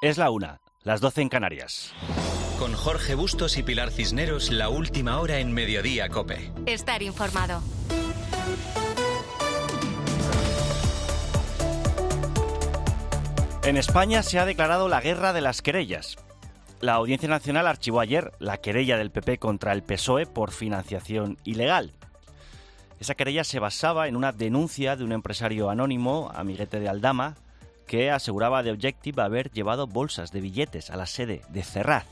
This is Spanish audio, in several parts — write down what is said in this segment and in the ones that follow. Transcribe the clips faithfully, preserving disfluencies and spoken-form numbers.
Es la una, las doce en Canarias. Con Jorge Bustos y Pilar Cisneros, la última hora en Mediodía COPE. Estar informado. En España se ha declarado la guerra de las querellas. La Audiencia Nacional archivó ayer la querella del P P contra el P S O E por financiación ilegal. Esa querella se basaba en una denuncia de un empresario anónimo, amiguete de Aldama, que aseguraba de Objective haber llevado bolsas de billetes a la sede de Ferraz.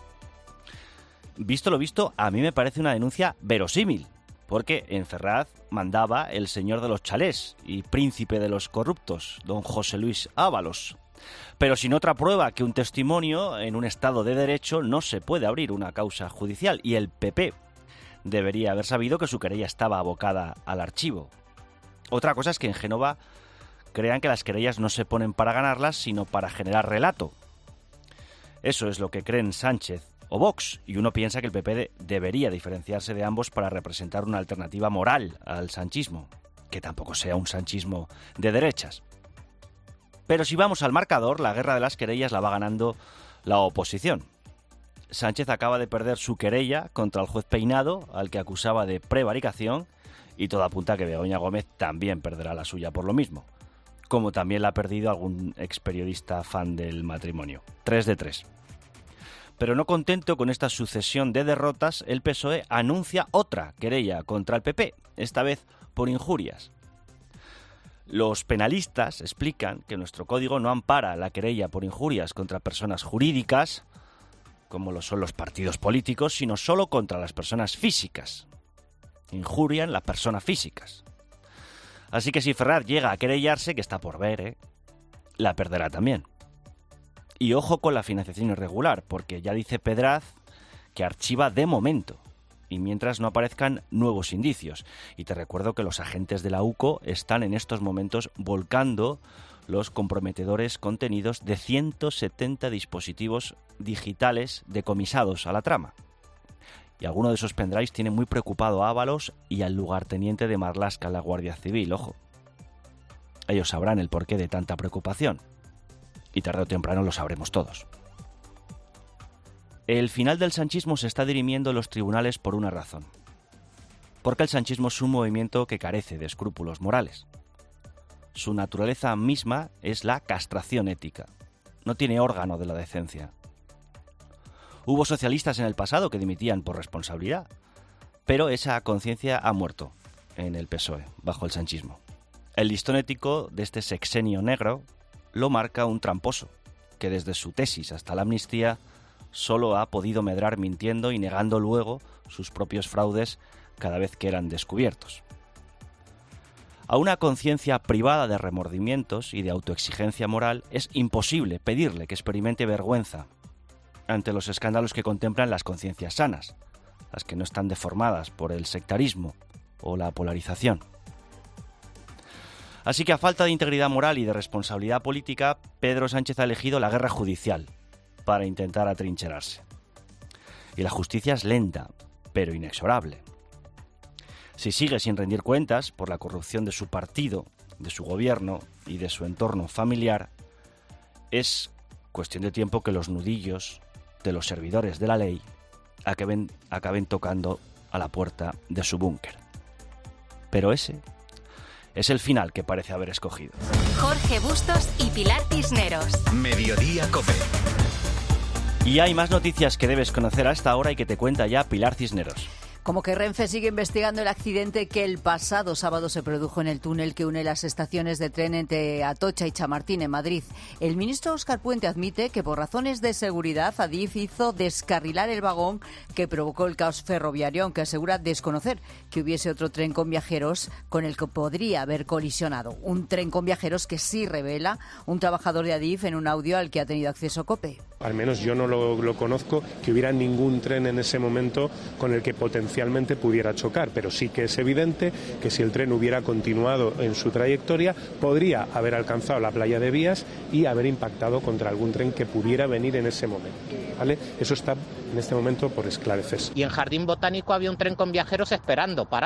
Visto lo visto, a mí me parece una denuncia verosímil, porque en Ferraz mandaba el señor de los chalés y príncipe de los corruptos, don José Luis Ábalos. Pero sin otra prueba que un testimonio, en un Estado de Derecho no se puede abrir una causa judicial, y el P P debería haber sabido que su querella estaba abocada al archivo. Otra cosa es que en Génova crean que las querellas no se ponen para ganarlas, sino para generar relato. Eso es lo que creen Sánchez o Vox, y uno piensa que el P P de- debería diferenciarse de ambos para representar una alternativa moral al sanchismo, que tampoco sea un sanchismo de derechas. Pero si vamos al marcador, la guerra de las querellas la va ganando la oposición. Sánchez acaba de perder su querella contra el juez Peinado, al que acusaba de prevaricación, y todo apunta a que Begoña Gómez también perderá la suya por lo mismo, como también la ha perdido algún experiodista fan del matrimonio. Tres de tres. Pero no contento con esta sucesión de derrotas, el P S O E anuncia otra querella contra el P P, esta vez por injurias. Los penalistas explican que nuestro código no ampara la querella por injurias contra personas jurídicas, como lo son los partidos políticos, sino solo contra las personas físicas. Injurian las personas físicas. Así que si Ferraz llega a querellarse, que está por ver, ¿eh?, la perderá también. Y ojo con la financiación irregular, porque ya dice Pedraz que archiva de momento, y mientras no aparezcan nuevos indicios. Y te recuerdo que los agentes de la U C O están en estos momentos volcando los comprometedores contenidos de ciento setenta dispositivos digitales decomisados a la trama. Y alguno de esos pendrives tiene muy preocupado a Ábalos y al lugarteniente de Marlaska en la Guardia Civil, ojo. Ellos sabrán el porqué de tanta preocupación. Y tarde o temprano lo sabremos todos. El final del sanchismo se está dirimiendo en los tribunales por una razón. Porque el sanchismo es un movimiento que carece de escrúpulos morales. Su naturaleza misma es la castración ética. No tiene órgano de la decencia. Hubo socialistas en el pasado que dimitían por responsabilidad, pero esa conciencia ha muerto en el P S O E, bajo el sanchismo. El listón ético de este sexenio negro lo marca un tramposo, que desde su tesis hasta la amnistía solo ha podido medrar mintiendo y negando luego sus propios fraudes cada vez que eran descubiertos. A una conciencia privada de remordimientos y de autoexigencia moral es imposible pedirle que experimente vergüenza ante los escándalos que contemplan las conciencias sanas, las que no están deformadas por el sectarismo o la polarización. Así que a falta de integridad moral y de responsabilidad política, Pedro Sánchez ha elegido la guerra judicial para intentar atrincherarse. Y la justicia es lenta, pero inexorable. Si sigue sin rendir cuentas por la corrupción de su partido, de su gobierno y de su entorno familiar, es cuestión de tiempo que los nudillos de los servidores de la ley acaben, acaben tocando a la puerta de su búnker. Pero ese es el final que parece haber escogido. Jorge Bustos y Pilar Cisneros. Mediodía COPE. Y hay más noticias que debes conocer a esta hora y que te cuenta ya Pilar Cisneros. Como que Renfe sigue investigando el accidente que el pasado sábado se produjo en el túnel que une las estaciones de tren entre Atocha y Chamartín en Madrid. El ministro Óscar Puente admite que por razones de seguridad Adif hizo descarrilar el vagón que provocó el caos ferroviario, aunque asegura desconocer que hubiese otro tren con viajeros con el que podría haber colisionado. Un tren con viajeros que sí revela un trabajador de Adif en un audio al que ha tenido acceso COPE. Al menos yo no lo, lo conozco, que hubiera ningún tren en ese momento con el que potencialmente pudiera chocar, pero sí que es evidente que si el tren hubiera continuado en su trayectoria, podría haber alcanzado la playa de Vías y haber impactado contra algún tren que pudiera venir en ese momento, ¿vale? Eso está en este momento por esclarecerse. Y en Jardín Botánico había un tren con viajeros esperando, parado.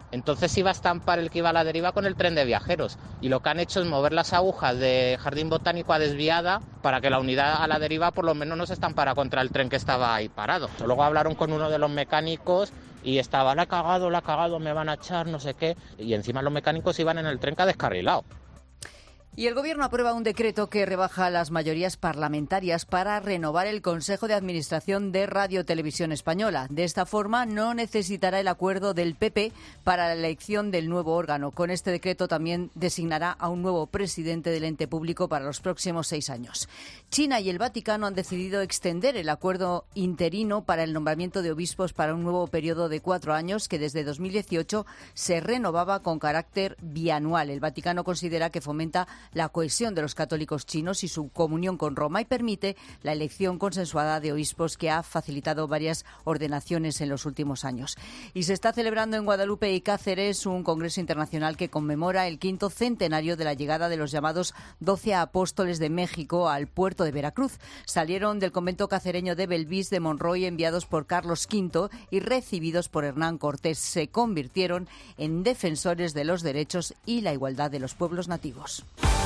Entonces iba a estampar el que iba a la deriva con el tren de viajeros. Y lo que han hecho es mover las agujas de Jardín Botánico a desviada para que la unidad a la deriva por lo menos no se estampara contra el tren que estaba ahí parado. Luego hablaron con uno de los mecánicos y estaba, la ha cagado, la ha cagado, me van a echar, no sé qué. Y encima los mecánicos iban en el tren que ha descarrilado. Y el Gobierno aprueba un decreto que rebaja las mayorías parlamentarias para renovar el Consejo de Administración de Radio Televisión Española. De esta forma, no necesitará el acuerdo del P P para la elección del nuevo órgano. Con este decreto también designará a un nuevo presidente del ente público para los próximos seis años. China y el Vaticano han decidido extender el acuerdo interino para el nombramiento de obispos para un nuevo periodo de cuatro años que desde dos mil dieciocho se renovaba con carácter bianual. El Vaticano considera que fomenta la cohesión de los católicos chinos y su comunión con Roma y permite la elección consensuada de obispos que ha facilitado varias ordenaciones en los últimos años. Y se está celebrando en Guadalupe y Cáceres un congreso internacional que conmemora el quinto centenario de la llegada de los llamados doce apóstoles de México al puerto de Veracruz. Salieron del convento cacereño de Belvís de Monroy enviados por Carlos quinto y recibidos por Hernán Cortés. Se convirtieron en defensores de los derechos y la igualdad de los pueblos nativos.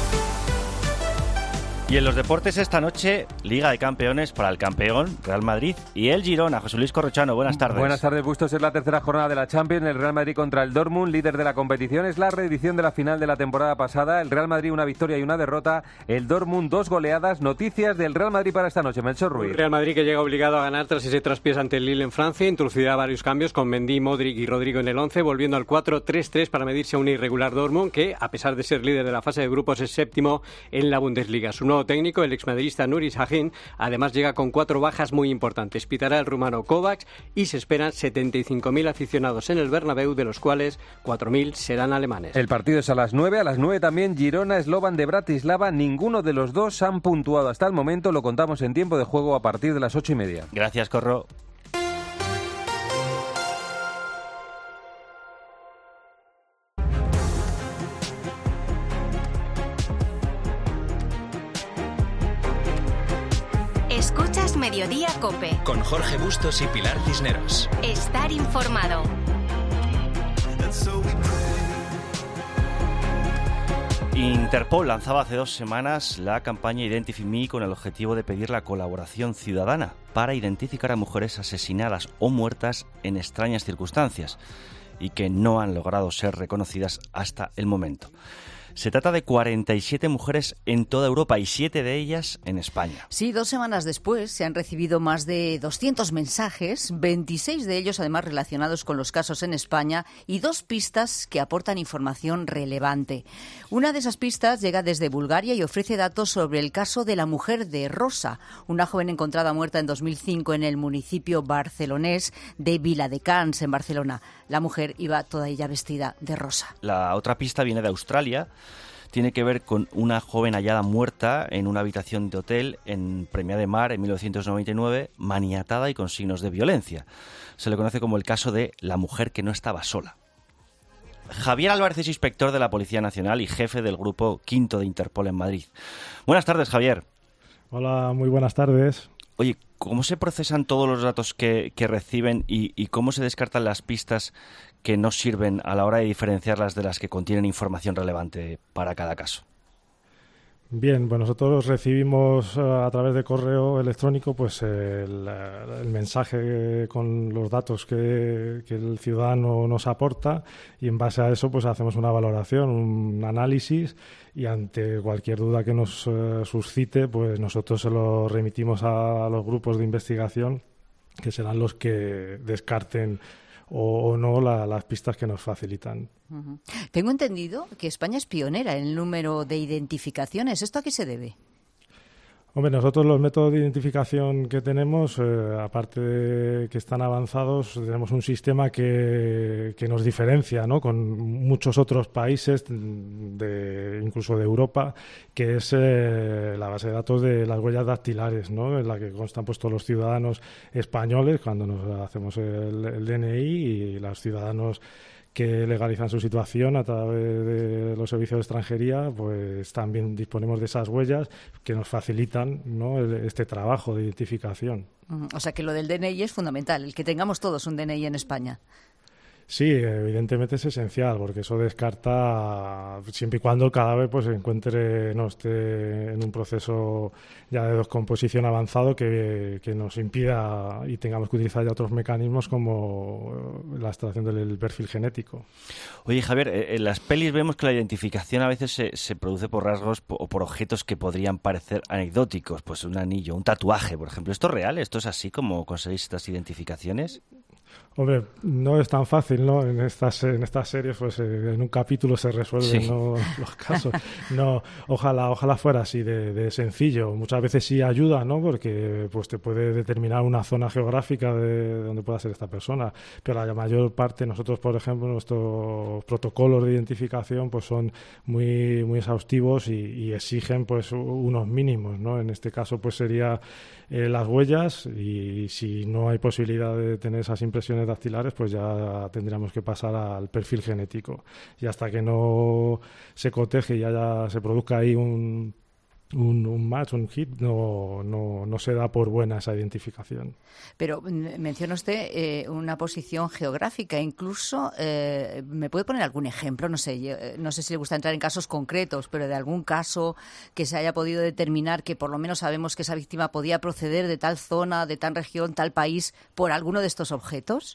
Y en los deportes esta noche, Liga de Campeones para el campeón Real Madrid y el Girona. José Luis Corrochano, buenas tardes. Buenas tardes, Bustos. Es la tercera jornada de la Champions. El Real Madrid contra el Dortmund, líder de la competición. Es la reedición de la final de la temporada pasada. El Real Madrid una victoria y una derrota. El Dortmund dos goleadas. Noticias del Real Madrid para esta noche. Melchor Ruiz. El Real Madrid que llega obligado a ganar tras ese traspiés ante el Lille en Francia. Introducirá varios cambios con Mendy, Modric y Rodrigo en el once, volviendo al cuatro tres tres para medirse a un irregular Dortmund que, a pesar de ser líder de la fase de grupos, es séptimo en la Bundesliga. Su nuevo técnico, el exmadridista Nuri Sahin, además llega con cuatro bajas muy importantes. Pitará el rumano Kovacs y se esperan setenta y cinco mil aficionados en el Bernabéu, de los cuales cuatro mil serán alemanes. El partido es a las nueve, a las nueve también Girona, Slovan de Bratislava. Ninguno de los dos han puntuado hasta el momento. Lo contamos en tiempo de juego a partir de las ocho y media. Gracias, Corro. Escuchas Mediodía COPE. Con Jorge Bustos y Pilar Cisneros. Estar informado. Interpol lanzaba hace dos semanas la campaña Identify Me con el objetivo de pedir la colaboración ciudadana para identificar a mujeres asesinadas o muertas en extrañas circunstancias y que no han logrado ser reconocidas hasta el momento. Se trata de cuarenta y siete mujeres en toda Europa y siete de ellas en España. Sí, dos semanas después se han recibido más de doscientos mensajes, veintiséis de ellos además relacionados con los casos en España y dos pistas que aportan información relevante. Una de esas pistas llega desde Bulgaria y ofrece datos sobre el caso de la mujer de Rosa, una joven encontrada muerta en dos mil cinco en el municipio barcelonés de Viladecans, en Barcelona. La mujer iba toda ella vestida de rosa. La otra pista viene de Australia. Tiene que ver con una joven hallada muerta en una habitación de hotel en Premià de Mar en mil novecientos noventa y nueve, maniatada y con signos de violencia. Se le conoce como el caso de la mujer que no estaba sola. Javier Álvarez es inspector de la Policía Nacional y jefe del grupo Quinto de Interpol en Madrid. Buenas tardes, Javier. Hola, muy buenas tardes. Oye, ¿cómo se procesan todos los datos que, que reciben y, y cómo se descartan las pistas que no sirven a la hora de diferenciarlas de las que contienen información relevante para cada caso? Bien, pues nosotros recibimos a través de correo electrónico pues el, el mensaje con los datos que, que el ciudadano nos aporta y en base a eso pues hacemos una valoración, un análisis y ante cualquier duda que nos uh, suscite pues nosotros se lo remitimos a los grupos de investigación que serán los que descarten o, o no la, las pistas que nos facilitan. Uh-huh. Tengo entendido que España es pionera en el número de identificaciones. ¿Esto a qué se debe? Hombre, nosotros los métodos de identificación que tenemos, eh, aparte de que están avanzados, tenemos un sistema que, que nos diferencia, ¿no?, con muchos otros países, de, incluso de Europa, que es eh, la base de datos de las huellas dactilares, ¿no?, en la que constan pues todos los ciudadanos españoles cuando nos hacemos el, el D N I y los ciudadanos que legalizan su situación a través de los servicios de extranjería, pues también disponemos de esas huellas que nos facilitan, ¿no?, este trabajo de identificación. O sea que lo del D N I es fundamental, el que tengamos todos un D N I en España. Sí, evidentemente es esencial, porque eso descarta, siempre y cuando el cadáver pues se encuentre, no esté en un proceso ya de descomposición avanzado que, que nos impida y tengamos que utilizar ya otros mecanismos como la extracción del perfil genético. Oye, Javier, en las pelis vemos que la identificación a veces se, se produce por rasgos o por objetos que podrían parecer anecdóticos, pues un anillo, un tatuaje, por ejemplo. ¿Esto es real? ¿Esto es así como conseguís estas identificaciones? Hombre, no es tan fácil, ¿no? En estas en estas series, pues eh, en un capítulo se resuelven sí. ¿no? los casos. No, ojalá ojalá fuera así de, de sencillo. Muchas veces sí ayuda, ¿no? Porque pues te puede determinar una zona geográfica de donde pueda ser esta persona. Pero la mayor parte, nosotros, por ejemplo, nuestros protocolos de identificación, pues son muy muy exhaustivos y, y exigen, pues, unos mínimos, ¿no? En este caso, pues sería eh, las huellas y si no hay posibilidad de tener esas impresiones dactilares, pues ya tendríamos que pasar al perfil genético. Y hasta que no se coteje y haya, se produzca ahí un, un, un match, un hit, no, no, no se da por buena esa identificación. Pero menciona usted eh, una posición geográfica, incluso, eh, ¿me puede poner algún ejemplo? No sé, yo, no sé si le gusta entrar en casos concretos, pero de algún caso que se haya podido determinar que por lo menos sabemos que esa víctima podía proceder de tal zona, de tal región, tal país, por alguno de estos objetos.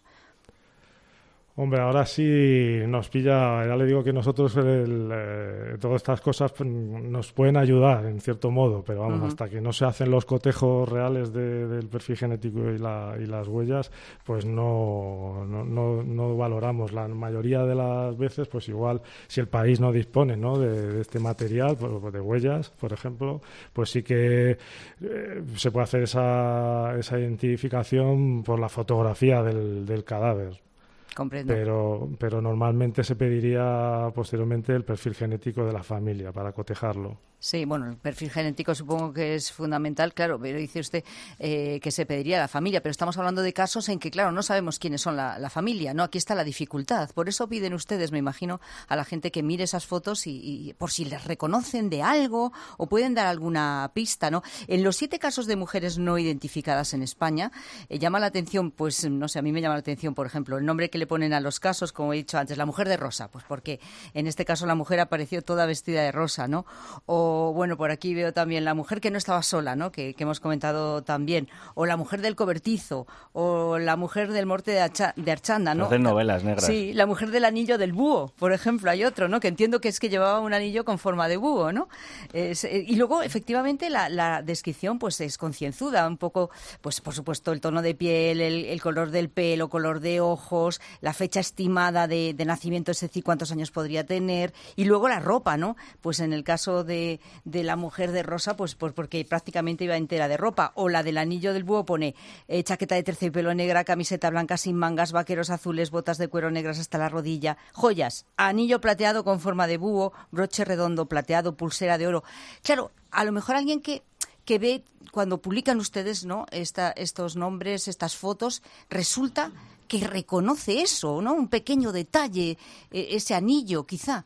Hombre, ahora sí nos pilla, ya le digo que nosotros el, eh, todas estas cosas pues, nos pueden ayudar en cierto modo, pero vamos, uh-huh. hasta que no se hacen los cotejos reales de, del perfil genético y, la, y las huellas, pues no, no, no, no valoramos. La mayoría de las veces, pues igual, si el país no dispone, ¿no? de, de este material, pues, de huellas, por ejemplo, pues sí que eh, se puede hacer esa, esa identificación por la fotografía del, del cadáver. Comprendo. Pero, pero normalmente se pediría posteriormente el perfil genético de la familia para cotejarlo. Sí, bueno, el perfil genético supongo que es fundamental, claro, pero dice usted eh, que se pediría a la familia, pero estamos hablando de casos en que, claro, no sabemos quiénes son la, la familia, ¿no? Aquí está la dificultad. Por eso piden ustedes, me imagino, a la gente que mire esas fotos y, y por si les reconocen de algo o pueden dar alguna pista, ¿no? En los siete casos de mujeres no identificadas en España, eh, llama la atención, pues, no sé, a mí me llama la atención, por ejemplo, el nombre que le ponen a los casos, como he dicho antes, la mujer de rosa, pues porque en este caso la mujer apareció toda vestida de rosa, ¿no? O O, bueno, por aquí veo también la mujer que no estaba sola, ¿no? Que, que hemos comentado también. O la mujer del cobertizo. O la mujer del morte de, Acha, de Archanda, ¿no? Hacen novelas negras. Sí, la mujer del anillo del búho, por ejemplo. Hay otro, ¿no? Que entiendo que es que llevaba un anillo con forma de búho, ¿no? Es, y luego, efectivamente, la, la descripción pues es concienzuda. Un poco, pues por supuesto, el tono de piel, el, el color del pelo, color de ojos, la fecha estimada de, de nacimiento, es decir, cuántos años podría tener. Y luego la ropa, ¿no? Pues en el caso de... de la mujer de rosa, pues, pues porque prácticamente iba entera de ropa, o la del anillo del búho pone eh, chaqueta de terciopelo negra, camiseta blanca sin mangas, vaqueros azules, botas de cuero negras hasta la rodilla, joyas, anillo plateado con forma de búho, broche redondo plateado, pulsera de oro. Claro, a lo mejor alguien que, que ve cuando publican ustedes, ¿no? Esta, estos nombres, estas fotos, resulta que reconoce eso, ¿no? Un pequeño detalle, eh, ese anillo quizá.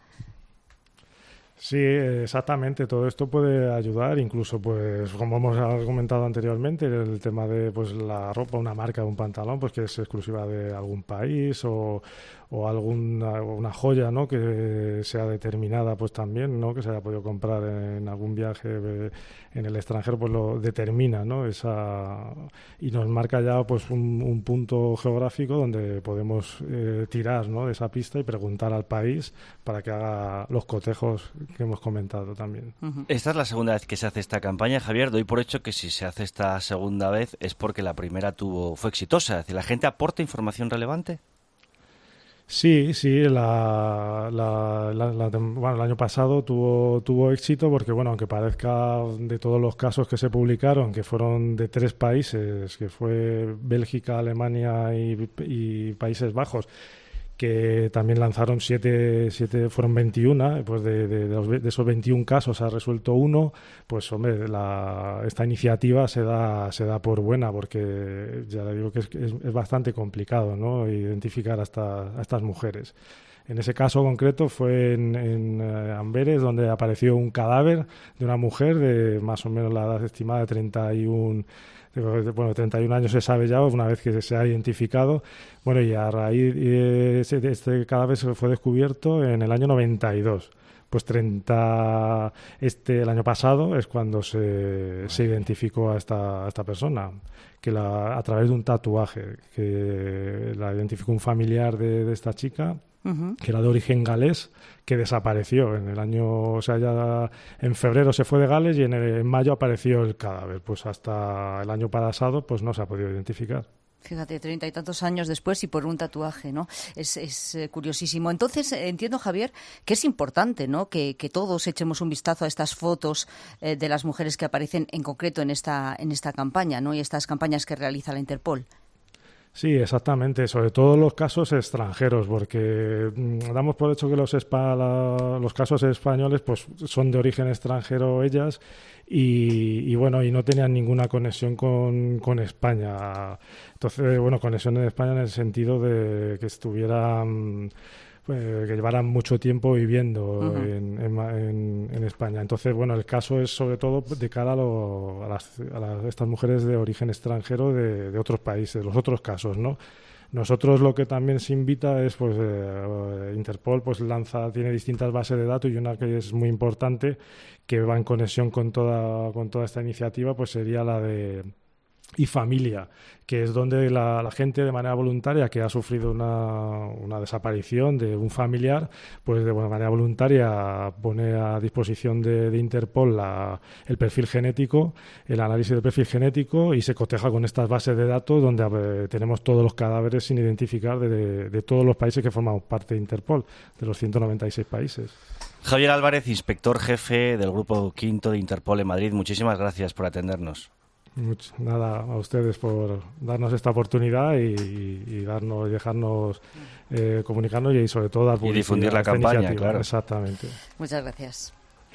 Sí, exactamente. Todo esto puede ayudar, incluso, pues, como hemos comentado anteriormente, el tema de, pues, la ropa, una marca de un pantalón, pues, que es exclusiva de algún país o, o alguna una joya, ¿no? Que sea determinada, pues, también, ¿no? Que se haya podido comprar en algún viaje en el extranjero, pues, lo determina, ¿no? Esa y nos marca ya, pues, un, un punto geográfico donde podemos eh, tirar, ¿no? De esa pista y preguntar al país para que haga los cotejos que hemos comentado también. Uh-huh. Esta es la segunda vez que se hace esta campaña, Javier. Doy por hecho que si se hace esta segunda vez es porque la primera tuvo fue exitosa. Es decir, ¿la gente aporta información relevante? Sí, sí, la, la, la, la, bueno, el año pasado tuvo, tuvo éxito porque, bueno, aunque parezca de todos los casos que se publicaron, que fueron de tres países, que fue Bélgica, Alemania y, y Países Bajos, que también lanzaron siete, siete fueron veintiuno, pues de, de, de, los, de esos veintiún casos se ha resuelto uno, pues hombre, la, esta iniciativa se da se da por buena, porque ya le digo que es, es, es bastante complicado, ¿no? Identificar a, esta, a estas mujeres. En ese caso concreto fue en, en eh, Amberes, donde apareció un cadáver de una mujer de más o menos la edad estimada de treinta y uno, bueno, treinta y uno años se sabe ya, una vez que se ha identificado. Bueno, y a raíz de este cadáver se fue descubierto en el año noventa y dos. Pues treinta, este, el año pasado es cuando se, se identificó a esta, a esta persona, que la, a través de un tatuaje, que la identificó un familiar de, de esta chica, uh-huh. que era de origen galés, que desapareció en el año, o sea, ya en febrero se fue de Gales y en, el, en mayo apareció el cadáver. Pues hasta el año pasado pues no se ha podido identificar. Fíjate, treinta y tantos años después y por un tatuaje, ¿no? Es, es eh, curiosísimo. Entonces, eh, entiendo, Javier, que es importante, ¿no?, que, que todos echemos un vistazo a estas fotos eh, de las mujeres que aparecen en concreto en esta, en esta campaña, ¿no?, y estas campañas que realiza la Interpol. Sí, exactamente, sobre todo los casos extranjeros, porque mmm, damos por hecho que los, espa- la, los casos españoles pues son de origen extranjero ellas y, y bueno, y no tenían ninguna conexión con, con España. Entonces, bueno, conexión en España en el sentido de que estuvieran... que llevaran mucho tiempo viviendo uh-huh. en, en, en, en España. Entonces, bueno, el caso es sobre todo de cara a, lo, a, las, a las, estas mujeres de origen extranjero de, de otros países, los otros casos, ¿no? Nosotros lo que también se invita es, pues, eh, Interpol pues lanza, tiene distintas bases de datos y una que es muy importante, que va en conexión con toda, con toda esta iniciativa, pues sería la de y familia, que es donde la, la gente de manera voluntaria que ha sufrido una, una desaparición de un familiar, pues de manera voluntaria pone a disposición de, de Interpol la, el perfil genético, el análisis del perfil genético y se coteja con estas bases de datos donde ver, tenemos todos los cadáveres sin identificar de, de, de todos los países que formamos parte de Interpol, de los ciento noventa y seis países. Javier Álvarez, inspector jefe del Grupo Quinto de Interpol en Madrid, muchísimas gracias por atendernos. Mucho, nada, a ustedes por darnos esta oportunidad y, y darnos, dejarnos eh, comunicarnos y sobre todo dar publicidad y difundir la campaña, iniciativa. Claro. Exactamente. Muchas gracias.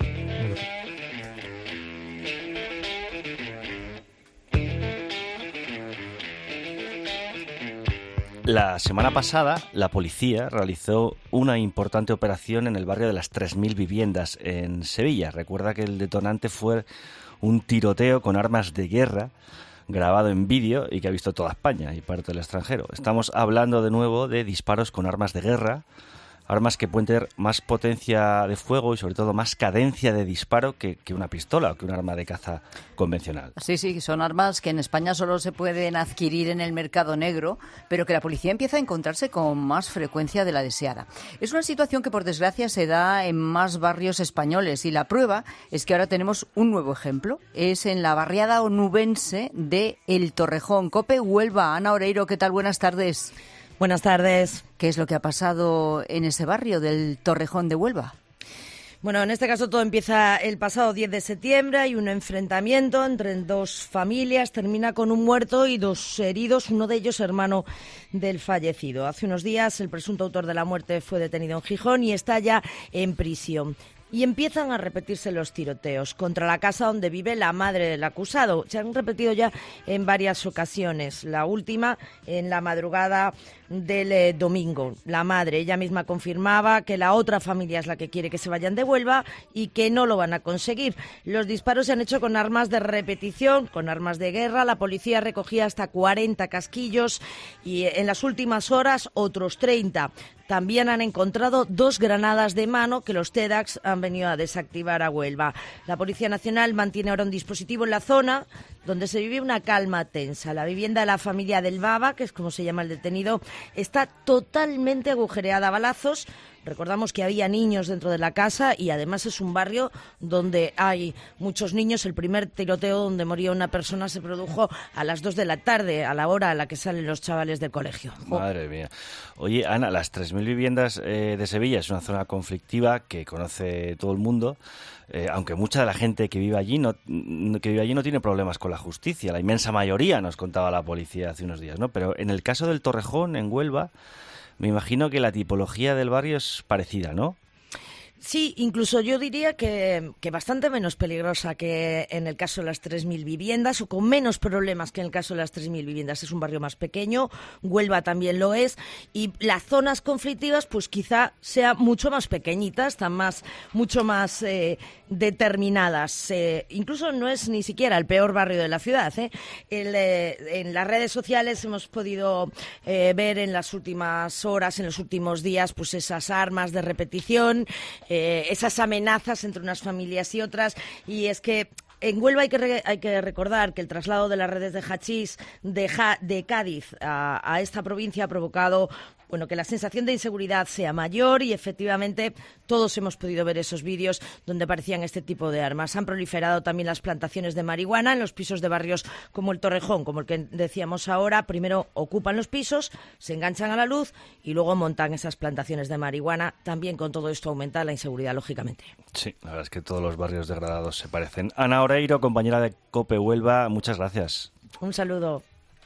La semana pasada, la policía realizó una importante operación en el barrio de las tres mil viviendas en Sevilla. Recuerda que el detonante fue un tiroteo con armas de guerra grabado en vídeo y que ha visto toda España y parte del extranjero. Estamos hablando de nuevo de disparos con armas de guerra, armas que pueden tener más potencia de fuego y sobre todo más cadencia de disparo que, que una pistola o que un arma de caza convencional. Sí, sí, son armas que en España solo se pueden adquirir en el mercado negro, pero que la policía empieza a encontrarse con más frecuencia de la deseada. Es una situación que por desgracia se da en más barrios españoles y la prueba es que ahora tenemos un nuevo ejemplo. Es en la barriada onubense de El Torrejón. COPE Huelva. Ana Oreiro, ¿qué tal? Buenas tardes. Buenas tardes. ¿Qué es lo que ha pasado en ese barrio del Torrejón de Huelva? Bueno, en este caso todo empieza el pasado diez de septiembre. Hay un enfrentamiento entre dos familias. Termina con un muerto y dos heridos, uno de ellos hermano del fallecido. Hace unos días el presunto autor de la muerte fue detenido en Gijón y está ya en prisión. Y empiezan a repetirse los tiroteos contra la casa donde vive la madre del acusado. Se han repetido ya en varias ocasiones. La última en la madrugada del eh, domingo. La madre, ella misma confirmaba que la otra familia es la que quiere que se vayan de Huelva y que no lo van a conseguir. Los disparos se han hecho con armas de repetición, con armas de guerra. La policía recogía hasta cuarenta casquillos y eh, en las últimas horas otros treinta. También han encontrado dos granadas de mano que los TEDx han venido a desactivar a Huelva. La Policía Nacional mantiene ahora un dispositivo en la zona donde se vive una calma tensa. La vivienda de la familia del Baba, que es como se llama el detenido, está totalmente agujereada a balazos. Recordamos que había niños dentro de la casa y además es un barrio donde hay muchos niños. El primer tiroteo donde moría una persona se produjo a las dos de la tarde, a la hora a la que salen los chavales del colegio. Madre mía. Oye, Ana, las tres mil viviendas eh, de Sevilla es una zona conflictiva que conoce todo el mundo, eh, aunque mucha de la gente que vive allí no que vive allí no tiene problemas con la justicia. La inmensa mayoría, nos contaba la policía hace unos días, ¿no? Pero en el caso del Torrejón, en Huelva, me imagino que la tipología del barrio es parecida, ¿no? Sí, incluso yo diría que, que bastante menos peligrosa que en el caso de las tres mil viviendas, o con menos problemas que en el caso de las tres mil viviendas. Es un barrio más pequeño, Huelva también lo es, y las zonas conflictivas pues quizá sean mucho más pequeñitas, están más, mucho más eh, determinadas. Eh, incluso no es ni siquiera el peor barrio de la ciudad. ¿eh? El, eh, en las redes sociales hemos podido eh, ver en las últimas horas, en los últimos días, pues esas armas de repetición, eh, esas amenazas entre unas familias y otras, y es que en Huelva hay que, re- hay que recordar que el traslado de las redes de hachís de, ja- de Cádiz a, a esta provincia ha provocado bueno, que la sensación de inseguridad sea mayor, y efectivamente todos hemos podido ver esos vídeos donde aparecían este tipo de armas. Han proliferado también las plantaciones de marihuana en los pisos de barrios como el Torrejón, como el que decíamos ahora. Primero ocupan los pisos, se enganchan a la luz y luego montan esas plantaciones de marihuana. También con todo esto aumenta la inseguridad, lógicamente. Sí, la verdad es que todos los barrios degradados se parecen. Ana Oreiro, compañera de COPE Huelva, muchas gracias. Un saludo.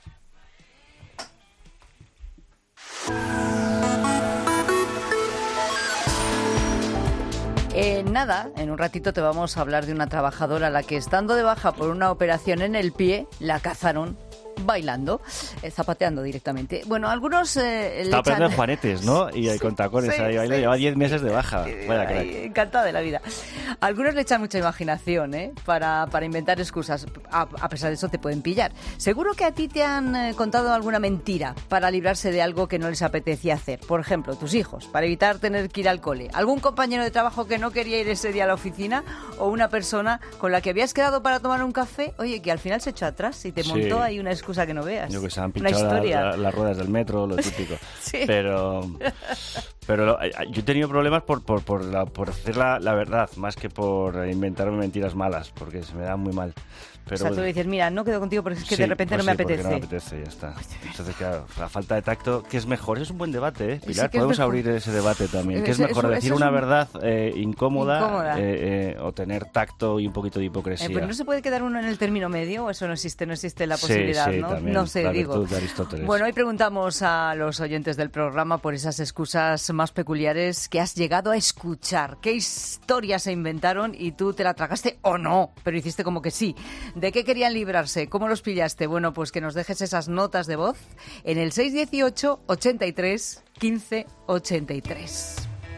Eh, nada, en un ratito te vamos a hablar de una trabajadora a la que, estando de baja por una operación en el pie, la cazaron bailando, eh, zapateando directamente. Bueno, algunos eh, Está le aprendiendo echan... juanetes, ¿no? Y hay con tacones sí, ahí bailando, sí, lleva sí. diez meses de baja. Vaya crack. Ay, encantada de la vida. Algunos le echan mucha imaginación, ¿eh? Para, para inventar excusas. A, a pesar de eso te pueden pillar. Seguro que a ti te han eh, contado alguna mentira para librarse de algo que no les apetecía hacer. Por ejemplo, tus hijos, para evitar tener que ir al cole. Algún compañero de trabajo que no quería ir ese día a la oficina, o una persona con la que habías quedado para tomar un café, oye, que al final se echó atrás y te Sí. montó ahí una excusa que no veas. Yo que se han Una pinchado historia. la- la- las ruedas del metro, lo típico. Sí. Pero, pero lo- yo he tenido problemas por, por, por, la- por decir la, la verdad, más que por inventarme mentiras malas, porque se me da muy mal. Pero, o sea, tú dices, mira, no quedo contigo porque es que sí, de repente pues no me sí, porque apetece. no me apetece, ya está. Entonces, claro, la falta de tacto, ¿qué es mejor? Eso es un buen debate, ¿eh, Sí, Pilar? que es Podemos mejor. abrir ese debate también. ¿Qué es Eso- mejor, eso- decir eso es una un- verdad eh, incómoda, Incómoda. eh, eh, o tener tacto y un poquito de Eh, hipocresía? pero no se puede quedar uno en el término medio, o eso no existe, no existe la Sí, posibilidad, sí, ¿no? también, no sé, la digo. virtud de Aristóteles. Bueno, hoy preguntamos a los oyentes del programa por esas excusas más peculiares que has llegado a escuchar. ¿Qué historias se inventaron y tú te la tragaste o no? Pero hiciste como que sí. ¿De qué querían librarse? ¿Cómo los pillaste? Bueno, pues que nos dejes esas notas de voz en el seis dieciocho, ochenta y tres, quince, ochenta y tres.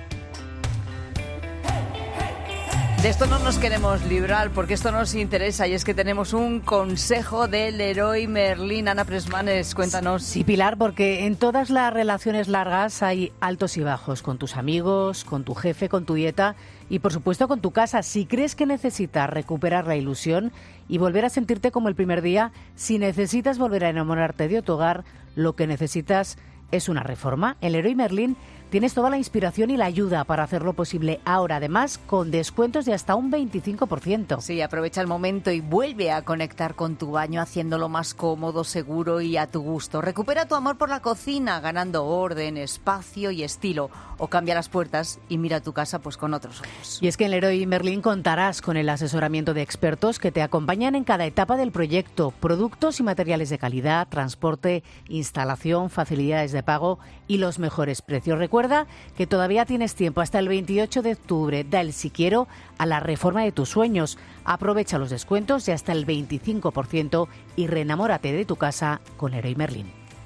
De esto no nos queremos librar porque esto nos interesa, y es que tenemos un consejo del Leroy Merlin. Ana Presmanes, cuéntanos. Sí, Pilar, porque en todas las relaciones largas hay altos y bajos, con tus amigos, con tu jefe, con tu dieta y por supuesto con tu casa. Si crees que necesitas recuperar la ilusión y volver a sentirte como el primer día, si necesitas volver a enamorarte de tu hogar, lo que necesitas es una reforma. En Leroy Merlin tienes toda la inspiración y la ayuda para hacerlo posible ahora, además con descuentos de hasta un veinticinco por ciento. Sí, aprovecha el momento y vuelve a conectar con tu baño haciéndolo más cómodo, seguro y a tu gusto. Recupera tu amor por la cocina ganando orden, espacio y estilo. O cambia las puertas y mira tu casa pues con otros ojos. Y es que en Leroy Merlin contarás con el asesoramiento de expertos que te acompañan en cada etapa del proyecto. Productos y materiales de calidad, transporte, instalación, facilidades de pago y los mejores precios. Recuerda que todavía tienes tiempo hasta el veintiocho de octubre. Da el sí quiero a la reforma de tus sueños. Aprovecha los descuentos de hasta el veinticinco por ciento y reenamórate de tu casa con Leroy Merlin.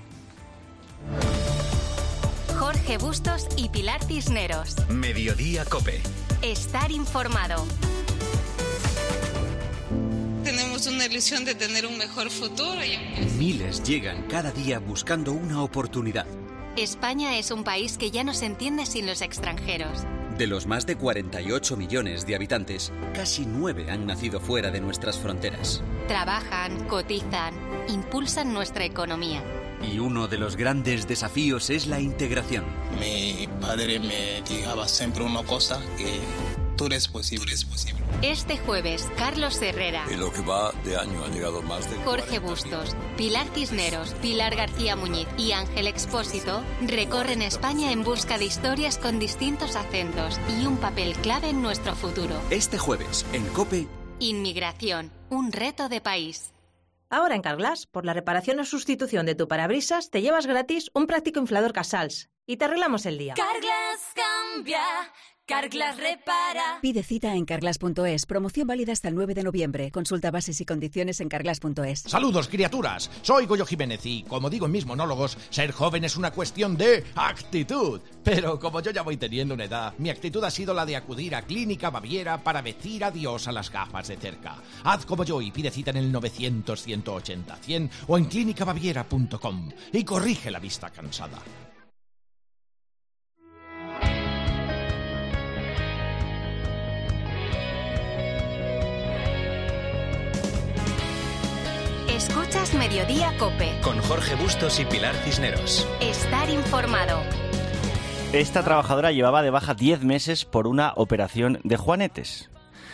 Jorge Bustos y Pilar Cisneros. Mediodía COPE. Estar informado. Tenemos una ilusión de tener un mejor futuro. Miles llegan cada día buscando una oportunidad. España es un país que ya no se entiende sin los extranjeros. De los más de cuarenta y ocho millones de habitantes, casi nueve han nacido fuera de nuestras fronteras. Trabajan, cotizan, impulsan nuestra economía. Y uno de los grandes desafíos es la integración. Mi padre me dijo siempre una cosa, que todo es posible, es posible. Este jueves, Carlos Herrera, En lo que va de año han llegado más de Jorge Bustos, Pilar Cisneros, Pilar García Muñiz y Ángel Expósito recorren España en busca de historias con distintos acentos y un papel clave en nuestro futuro. Este jueves, en COPE, Inmigración, un reto de país. Ahora en Carglass, por la reparación o sustitución de tu parabrisas, te llevas gratis un práctico inflador Casals y te arreglamos el día. Carglass cambia, Carglass repara. Pide cita en carglass punto es. Promoción válida hasta el nueve de noviembre. Consulta bases y condiciones en carglass punto es. Saludos, criaturas. Soy Goyo Jiménez y, como digo en mis monólogos, ser joven es una cuestión de actitud. Pero como yo ya voy teniendo una edad, mi actitud ha sido la de acudir a Clínica Baviera para decir adiós a las gafas de cerca. Haz como yo y pide cita en el novecientos, ciento ochenta, cien o en clínica baviera punto com y corrige la vista cansada. Escuchas Mediodía COPE. Con Jorge Bustos y Pilar Cisneros. Estar informado. Esta trabajadora llevaba de baja diez meses por una operación de juanetes.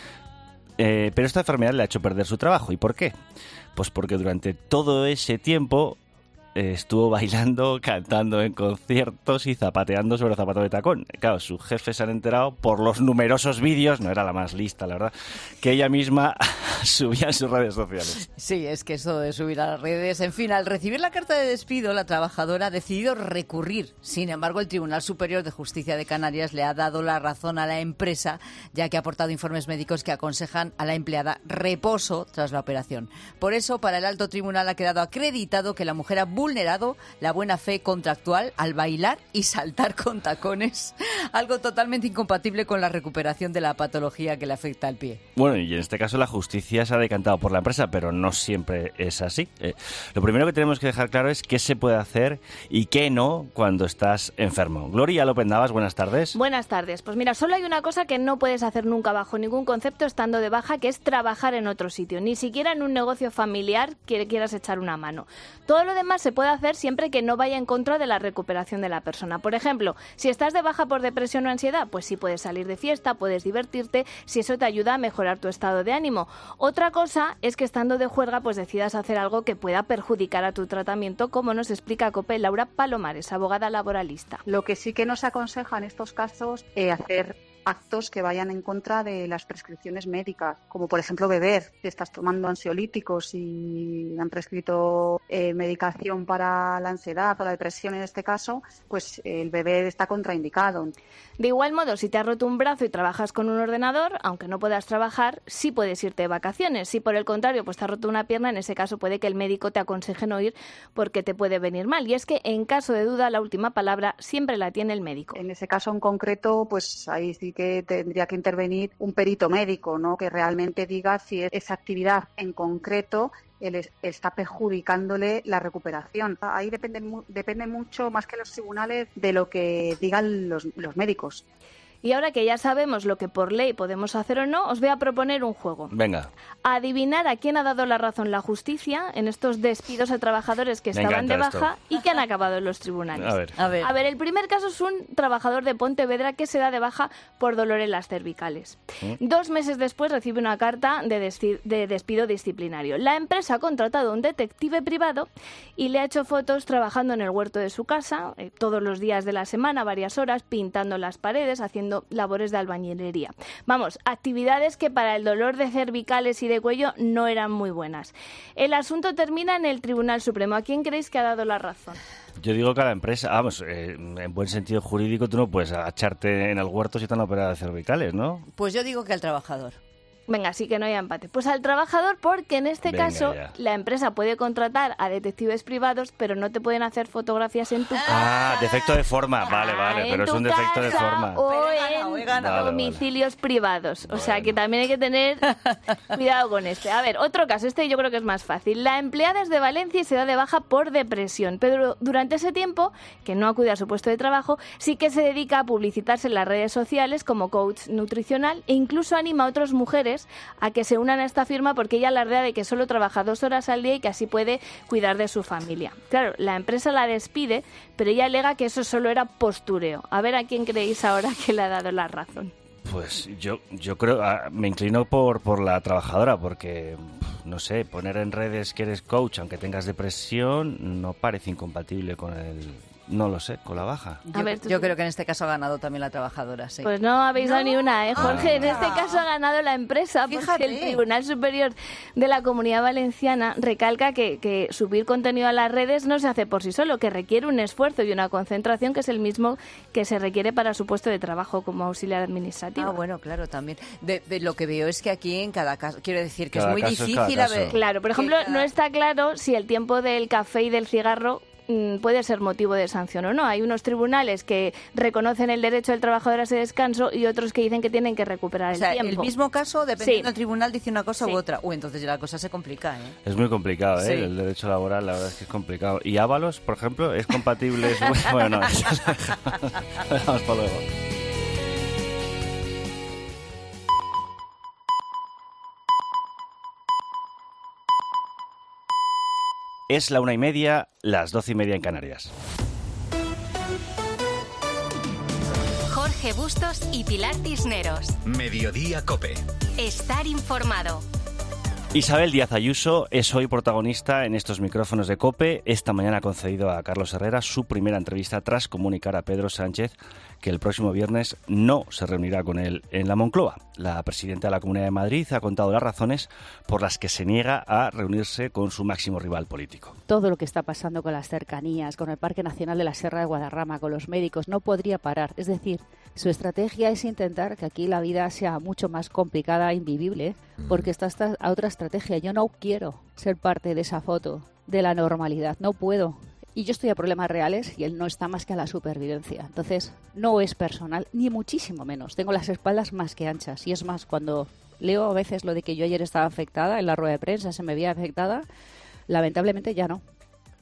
Eh, pero esta enfermedad le ha hecho perder su trabajo. ¿Y por qué? Pues porque durante todo ese tiempo eh, estuvo bailando, cantando en conciertos y zapateando sobre zapato de tacón. Claro, sus jefes se han enterado por los numerosos vídeos, no era la más lista, la verdad, que ella misma subía en sus redes sociales. Sí, es que eso de subir a las redes... En fin, al recibir la carta de despido, la trabajadora ha decidido recurrir. Sin embargo, el Tribunal Superior de Justicia de Canarias le ha dado la razón a la empresa, ya que ha aportado informes médicos que aconsejan a la empleada reposo tras la operación. Por eso, para el alto tribunal ha quedado acreditado que la mujer ha vulnerado la buena fe contractual al bailar y saltar con tacones, algo totalmente incompatible con la recuperación de la patología que le afecta al pie. Bueno, y en este caso la justicia se ha decantado por la empresa, pero no siempre es así. Eh, lo primero que tenemos que dejar claro es qué se puede hacer y qué no cuando estás enfermo. Gloria López Navas, buenas tardes. Buenas tardes. Pues mira, solo hay una cosa que no puedes hacer nunca bajo ningún concepto estando de baja, que es trabajar en otro sitio, ni siquiera en un negocio familiar que quieras echar una mano. Todo lo demás se puede hacer siempre que no vaya en contra de la recuperación de la persona. Por ejemplo, si estás de baja por depresión o ansiedad, pues sí puedes salir de fiesta, puedes divertirte, si eso te ayuda a mejorar tu estado de ánimo. Otra cosa es que estando de juerga pues decidas hacer algo que pueda perjudicar a tu tratamiento, como nos explica COPE Laura Palomares, abogada laboralista. Lo que sí que nos aconseja en estos casos es eh, hacer actos que vayan en contra de las prescripciones médicas, como por ejemplo beber. Si estás tomando ansiolíticos y han prescrito eh, medicación para la ansiedad o la depresión en este caso, pues el beber está contraindicado. De igual modo, si te has roto un brazo y trabajas con un ordenador, aunque no puedas trabajar, sí puedes irte de vacaciones. Si por el contrario pues te has roto una pierna, en ese caso puede que el médico te aconseje no ir porque te puede venir mal. Y es que en caso de duda la última palabra siempre la tiene el médico. En ese caso en concreto, pues ahí sí que tendría que intervenir un perito médico, ¿no?, que realmente diga si esa actividad en concreto él está perjudicándole la recuperación. Ahí depende, depende mucho, más que los tribunales, de lo que digan los, los médicos. Y ahora que ya sabemos lo que por ley podemos hacer o no, os voy a proponer un juego. Venga. Adivinar a quién ha dado la razón la justicia en estos despidos a trabajadores que estaban de baja esto. Y que han acabado en los tribunales. A ver. a ver. A ver, el primer caso es un trabajador de Pontevedra que se da de baja por dolor en las cervicales. ¿Mm? Dos meses después recibe una carta de, desfi- de despido disciplinario. La empresa ha contratado a un detective privado y le ha hecho fotos trabajando en el huerto de su casa, eh, todos los días de la semana, varias horas, pintando las paredes, haciendo labores de albañilería. Vamos, actividades que para el dolor de cervicales y de cuello no eran muy buenas. El asunto termina en el Tribunal Supremo. ¿A quién creéis que ha dado la razón? Yo digo que a la empresa, vamos, eh, en buen sentido jurídico tú no puedes agacharte en el huerto si te han operado de cervicales, ¿no? Pues yo digo que al trabajador. Venga, sí que no hay empate. Pues al trabajador, porque en este Venga, caso ya. la empresa puede contratar a detectives privados, pero no te pueden hacer fotografías en tu casa. Ah, defecto de forma, vale, vale, pero es un defecto de forma. O ganado, en ganado. domicilios Vale, privados. O Bueno. sea que también hay que tener cuidado con este. A ver, otro caso, este yo creo que es más fácil. La empleada es de Valencia y se da de baja por depresión, pero durante ese tiempo, que no acude a su puesto de trabajo, sí que se dedica a publicitarse en las redes sociales como coach nutricional e incluso anima a otras mujeres a que se unan a esta firma porque ella alardea de que solo trabaja dos horas al día y que así puede cuidar de su familia. Claro, la empresa la despide, pero ella alega que eso solo era postureo. A ver a quién creéis ahora que le ha dado la razón. Pues yo yo creo, ah, me inclino por, por la trabajadora, porque, no sé, poner en redes que eres coach, aunque tengas depresión, no parece incompatible con el No lo sé, con la baja. Yo, A ver, yo creo que en este caso ha ganado también la trabajadora, sí. Pues no habéis dado ni una, ¿eh, Jorge? Ah, en este caso ha ganado la empresa, porque Fíjate. el Tribunal Superior de la Comunidad Valenciana recalca que, que subir contenido a las redes no se hace por sí solo, que requiere un esfuerzo y una concentración que es el mismo que se requiere para su puesto de trabajo como auxiliar administrativo. Ah, bueno, claro, también. De, de lo que veo es que aquí en cada caso, quiero decir que Cada es muy caso es cada difícil a caso. ver. Claro, por ejemplo, no está claro si el tiempo del café y del cigarro mm, puede ser motivo de sanción o no. Hay unos tribunales que reconocen el derecho del trabajador a ese descanso y otros que dicen que tienen que recuperar O sea, el tiempo. el mismo caso, dependiendo Sí. del tribunal, dice una cosa Sí. u otra. Uy, entonces ya la cosa se complica, ¿eh? Es muy complicado, ¿eh? Sí. El derecho laboral, la verdad es que es complicado. ¿Y Ábalos, por ejemplo, es compatible? Es- Bueno, no, eso es- vamos para luego. Es la una y media, las doce y media en Canarias. Jorge Bustos y Pilar Cisneros. Mediodía Cope. Estar informado. Isabel Díaz Ayuso es hoy protagonista en estos micrófonos de COPE. Esta mañana ha concedido a Carlos Herrera su primera entrevista tras comunicar a Pedro Sánchez que el próximo viernes no se reunirá con él en la Moncloa. La presidenta de la Comunidad de Madrid ha contado las razones por las que se niega a reunirse con su máximo rival político. Todo lo que está pasando con las cercanías, con el Parque Nacional de la Sierra de Guadarrama, con los médicos, no podría parar. Es decir, su estrategia es intentar que aquí la vida sea mucho más complicada e invivible, porque está esta a otra estrategia. Yo no quiero ser parte de esa foto de la normalidad, no puedo. Y yo estoy a problemas reales y él no está más que a la supervivencia. Entonces, no es personal, ni muchísimo menos. Tengo las espaldas más que anchas. Y es más, cuando leo a veces lo de que yo ayer estaba afectada, en la rueda de prensa se me veía afectada, lamentablemente ya no.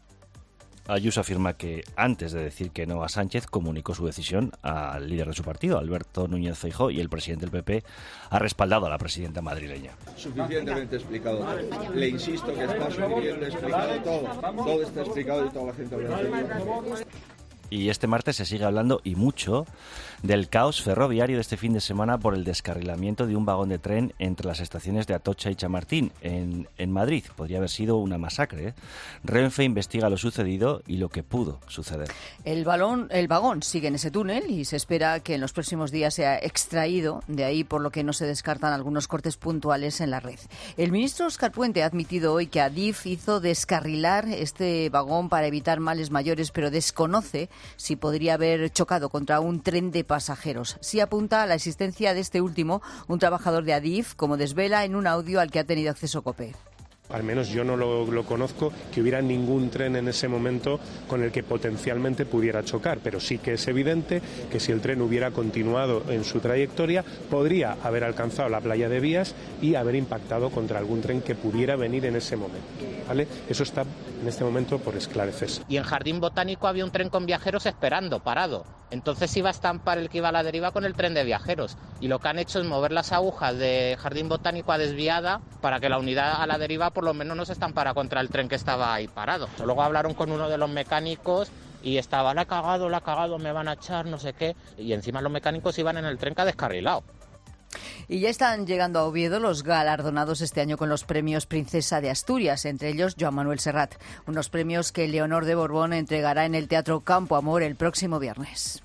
Ayuso afirma que antes de decir que no a Sánchez comunicó su decisión al líder de su partido, Alberto Núñez Feijóo, y el presidente del P P ha respaldado a la presidenta madrileña. Suficientemente explicado todo. Le insisto que está suficientemente explicado todo. Todo está explicado y toda la gente lo entiende. Y este martes se sigue hablando, y mucho, del caos ferroviario de este fin de semana por el descarrilamiento de un vagón de tren entre las estaciones de Atocha y Chamartín, en, en Madrid. Podría haber sido una masacre, ¿eh? Renfe investiga lo sucedido y lo que pudo suceder. El, balón, el vagón sigue en ese túnel y se espera que en los próximos días sea extraído de ahí, por lo que no se descartan algunos cortes puntuales en la red. El ministro Óscar Puente ha admitido hoy que Adif hizo descarrilar este vagón para evitar males mayores, pero desconoce si podría haber chocado contra un tren de pasajeros. Sí apunta a la existencia de este último, un trabajador de Adif, como desvela en un audio al que ha tenido acceso COPE. Al menos yo no lo, lo conozco, que hubiera ningún tren en ese momento con el que potencialmente pudiera chocar, pero sí que es evidente que si el tren hubiera continuado en su trayectoria, podría haber alcanzado la playa de Vías y haber impactado contra algún tren que pudiera venir en ese momento, ¿vale? Eso está en este momento por esclarecerse. Y en Jardín Botánico había un tren con viajeros esperando, parado. Entonces iba a estampar el que iba a la deriva con el tren de viajeros. Y lo que han hecho es mover las agujas de Jardín Botánico a desviada para que la unidad a la deriva por lo menos no se estampara contra el tren que estaba ahí parado. Luego hablaron con uno de los mecánicos y estaba, la ha cagado, la ha cagado, me van a echar, no sé qué. Y encima los mecánicos iban en el tren que ha descarrilado. Y ya están llegando a Oviedo los galardonados este año con los premios Princesa de Asturias, entre ellos Joan Manuel Serrat, unos premios que Leonor de Borbón entregará en el Teatro Campo Amor el próximo viernes.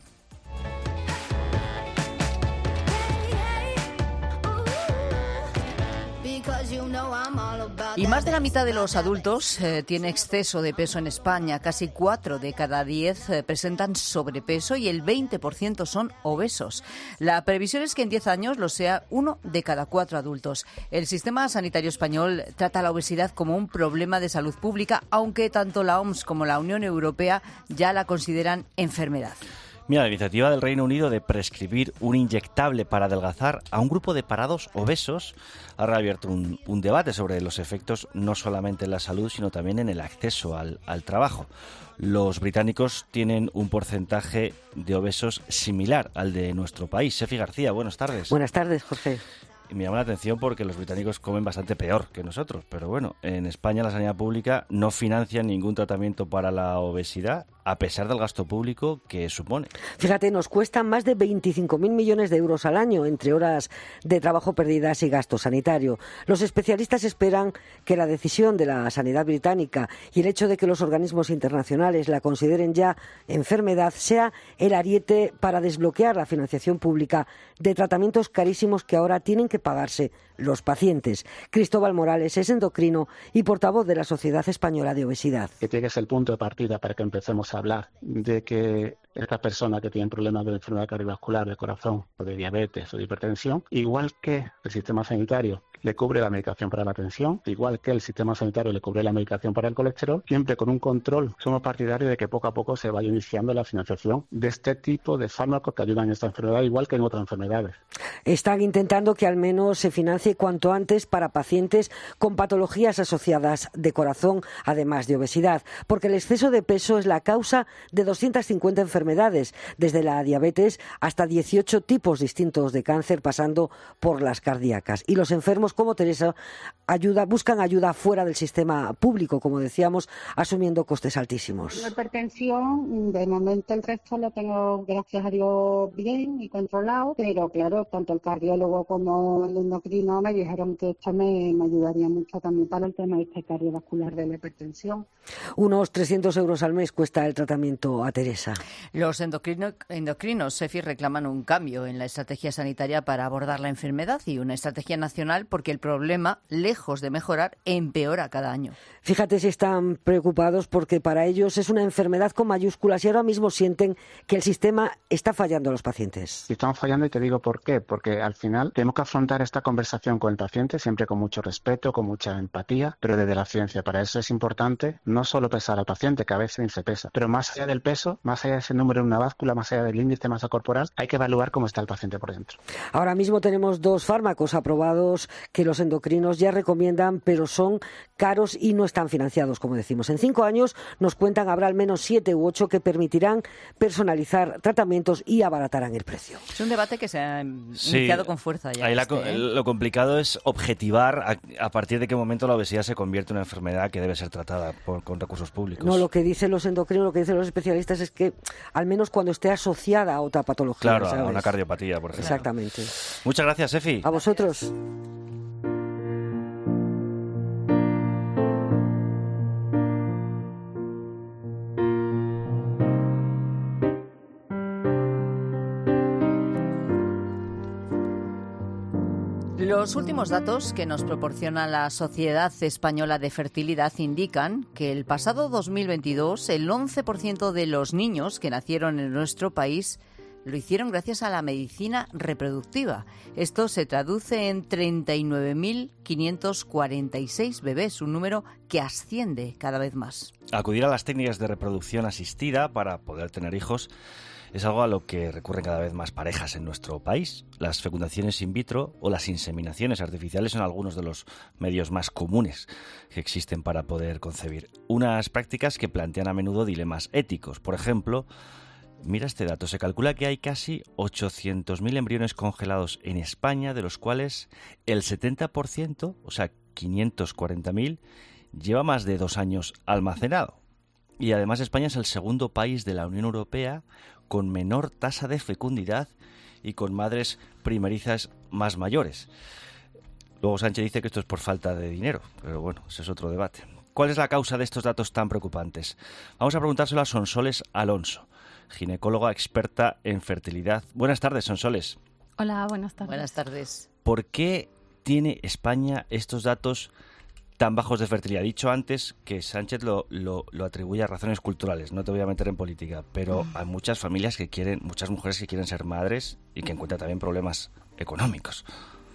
Y más de la mitad de los adultos eh, tiene exceso de peso en España. Casi cuatro de cada diez eh, presentan sobrepeso y el veinte por ciento son obesos. La previsión es que en diez años lo sea uno de cada cuatro adultos. El sistema sanitario español trata la obesidad como un problema de salud pública, aunque tanto la O M S como la Unión Europea ya la consideran enfermedad. Mira, la iniciativa del Reino Unido de prescribir un inyectable para adelgazar a un grupo de parados obesos ha reabierto un, un debate sobre los efectos no solamente en la salud, sino también en el acceso al, al trabajo. Los británicos tienen un porcentaje de obesos similar al de nuestro país. Sefi García, buenas tardes. Buenas tardes, Jorge. Y me llama la atención porque los británicos comen bastante peor que nosotros. Pero bueno, en España la sanidad pública no financia ningún tratamiento para la obesidad, a pesar del gasto público que supone. Fíjate, nos cuestan más de veinticinco mil millones de euros al año, entre horas de trabajo perdidas y gasto sanitario. Los especialistas esperan que la decisión de la sanidad británica y el hecho de que los organismos internacionales la consideren ya enfermedad sea el ariete para desbloquear la financiación pública de tratamientos carísimos que ahora tienen que pagarse los pacientes. Cristóbal Morales es endocrino y portavoz de la Sociedad Española de Obesidad. Que llegue el punto de partida para que empecemos a hablar de que estas personas que tienen problemas de enfermedad cardiovascular, de corazón, o de diabetes o de hipertensión, igual que el sistema sanitario le cubre la medicación para la tensión, igual que el sistema sanitario le cubre la medicación para el colesterol, siempre con un control. Somos partidarios de que poco a poco se vaya iniciando la financiación de este tipo de fármacos que ayudan en esta enfermedad, igual que en otras enfermedades. Están intentando que al menos se financie cuanto antes para pacientes con patologías asociadas de corazón, además de obesidad, porque el exceso de peso es la causa de doscientas cincuenta enfermedades, desde la diabetes hasta dieciocho tipos distintos de cáncer, pasando por las cardíacas. Y los enfermos como Teresa ayuda, buscan ayuda fuera del sistema público, como decíamos, asumiendo costes altísimos. La hipertensión, de momento el resto lo tengo, gracias a Dios, bien y controlado, pero claro, tanto el cardiólogo como el endocrino me dijeron que esto me, me ayudaría mucho también para el tema este cardiovascular de la hipertensión. Unos trescientos euros al mes cuesta el tratamiento a Teresa. Los endocrino, endocrinos, SEFI, reclaman un cambio en la estrategia sanitaria para abordar la enfermedad y una estrategia nacional porque el problema, lejos de mejorar, empeora cada año. Fíjate si están preocupados porque para ellos es una enfermedad con mayúsculas y ahora mismo sienten que el sistema está fallando a los pacientes. Estamos fallando y te digo por qué, porque al final tenemos que afrontar esta conversación con el paciente siempre con mucho respeto, con mucha empatía, pero desde la ciencia. Para eso es importante no solo pesar al paciente, que a veces ni se pesa, pero más allá del peso, más allá de ese número en una báscula, más allá del índice de masa corporal, hay que evaluar cómo está el paciente por dentro. Ahora mismo tenemos dos fármacos aprobados que los endocrinos ya recomiendan, pero son caros y no están financiados, como decimos. En cinco años nos cuentan habrá al menos siete u ocho que permitirán personalizar tratamientos y abaratarán el precio. Es un debate que se ha Sí, iniciado con fuerza ya. Ahí la, este, ¿eh? Lo complicado es objetivar a, a partir de qué momento la obesidad se convierte en una enfermedad que debe ser tratada por, con recursos públicos. No, lo que dicen los endocrinos, lo que dicen los especialistas es que al menos cuando esté asociada a otra patología. Claro, ¿sabes? a una cardiopatía, por ejemplo. Exactamente. Muchas gracias, Efi. A vosotros. Los últimos datos que nos proporciona la Sociedad Española de Fertilidad indican que el pasado dos mil veintidós el once por ciento de los niños que nacieron en nuestro país lo hicieron gracias a la medicina reproductiva. Esto se traduce en treinta y nueve mil quinientos cuarenta y seis bebés, un número que asciende cada vez más. Acudir a las técnicas de reproducción asistida para poder tener hijos es algo a lo que recurren cada vez más parejas en nuestro país. Las fecundaciones in vitro o las inseminaciones artificiales son algunos de los medios más comunes que existen para poder concebir. Unas prácticas que plantean a menudo dilemas éticos. Por ejemplo, mira este dato, se calcula que hay casi ochocientos mil embriones congelados en España, de los cuales el setenta por ciento, o sea, quinientos cuarenta mil, lleva más de dos años almacenado. Y además España es el segundo país de la Unión Europea con menor tasa de fecundidad y con madres primerizas más mayores. Luego Sánchez dice que esto es por falta de dinero, pero bueno, ese es otro debate. ¿Cuál es la causa de estos datos tan preocupantes? Vamos a preguntárselo a Sonsoles Alonso, ginecóloga experta en fertilidad. Buenas tardes, Sonsoles. Hola, buenas tardes. Buenas tardes. ¿Por qué tiene España estos datos tan bajos de fertilidad? He dicho antes que Sánchez lo, lo, lo atribuye a razones culturales, no te voy a meter en política, pero hay muchas familias que quieren, muchas mujeres que quieren ser madres y que encuentran también problemas económicos.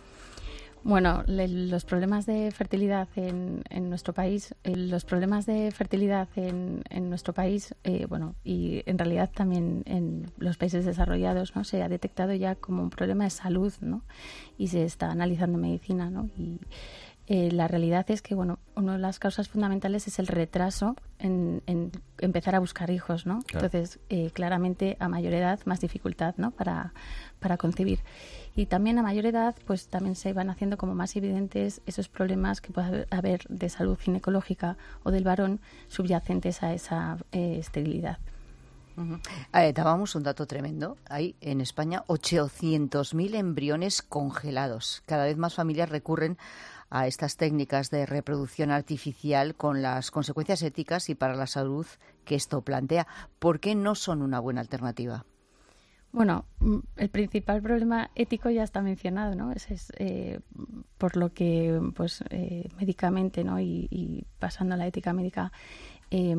Bueno, le, los problemas de fertilidad en, en nuestro país, eh, los problemas de fertilidad en, en nuestro país, eh, bueno, y en realidad también en los países desarrollados, ¿no? Se ha detectado ya como un problema de salud, ¿no? Y se está analizando en medicina, ¿no? Y eh, la realidad es que, bueno, una de las causas fundamentales es el retraso en, en empezar a buscar hijos, ¿no? Claro. Entonces, eh, claramente, a mayor edad, más dificultad, ¿no? Para, para concebir. Y también a mayor edad, pues también se van haciendo como más evidentes esos problemas que puede haber de salud ginecológica o del varón subyacentes a esa eh, esterilidad. Uh-huh. Eh, dábamos un dato tremendo. Hay en España ochocientos mil embriones congelados. Cada vez más familias recurren a estas técnicas de reproducción artificial con las consecuencias éticas y para la salud que esto plantea. ¿Por qué no son una buena alternativa? Bueno, el principal problema ético ya está mencionado, ¿no? Es, es eh, por lo que, pues, eh, médicamente, ¿no? Y, y pasando a la ética médica, eh,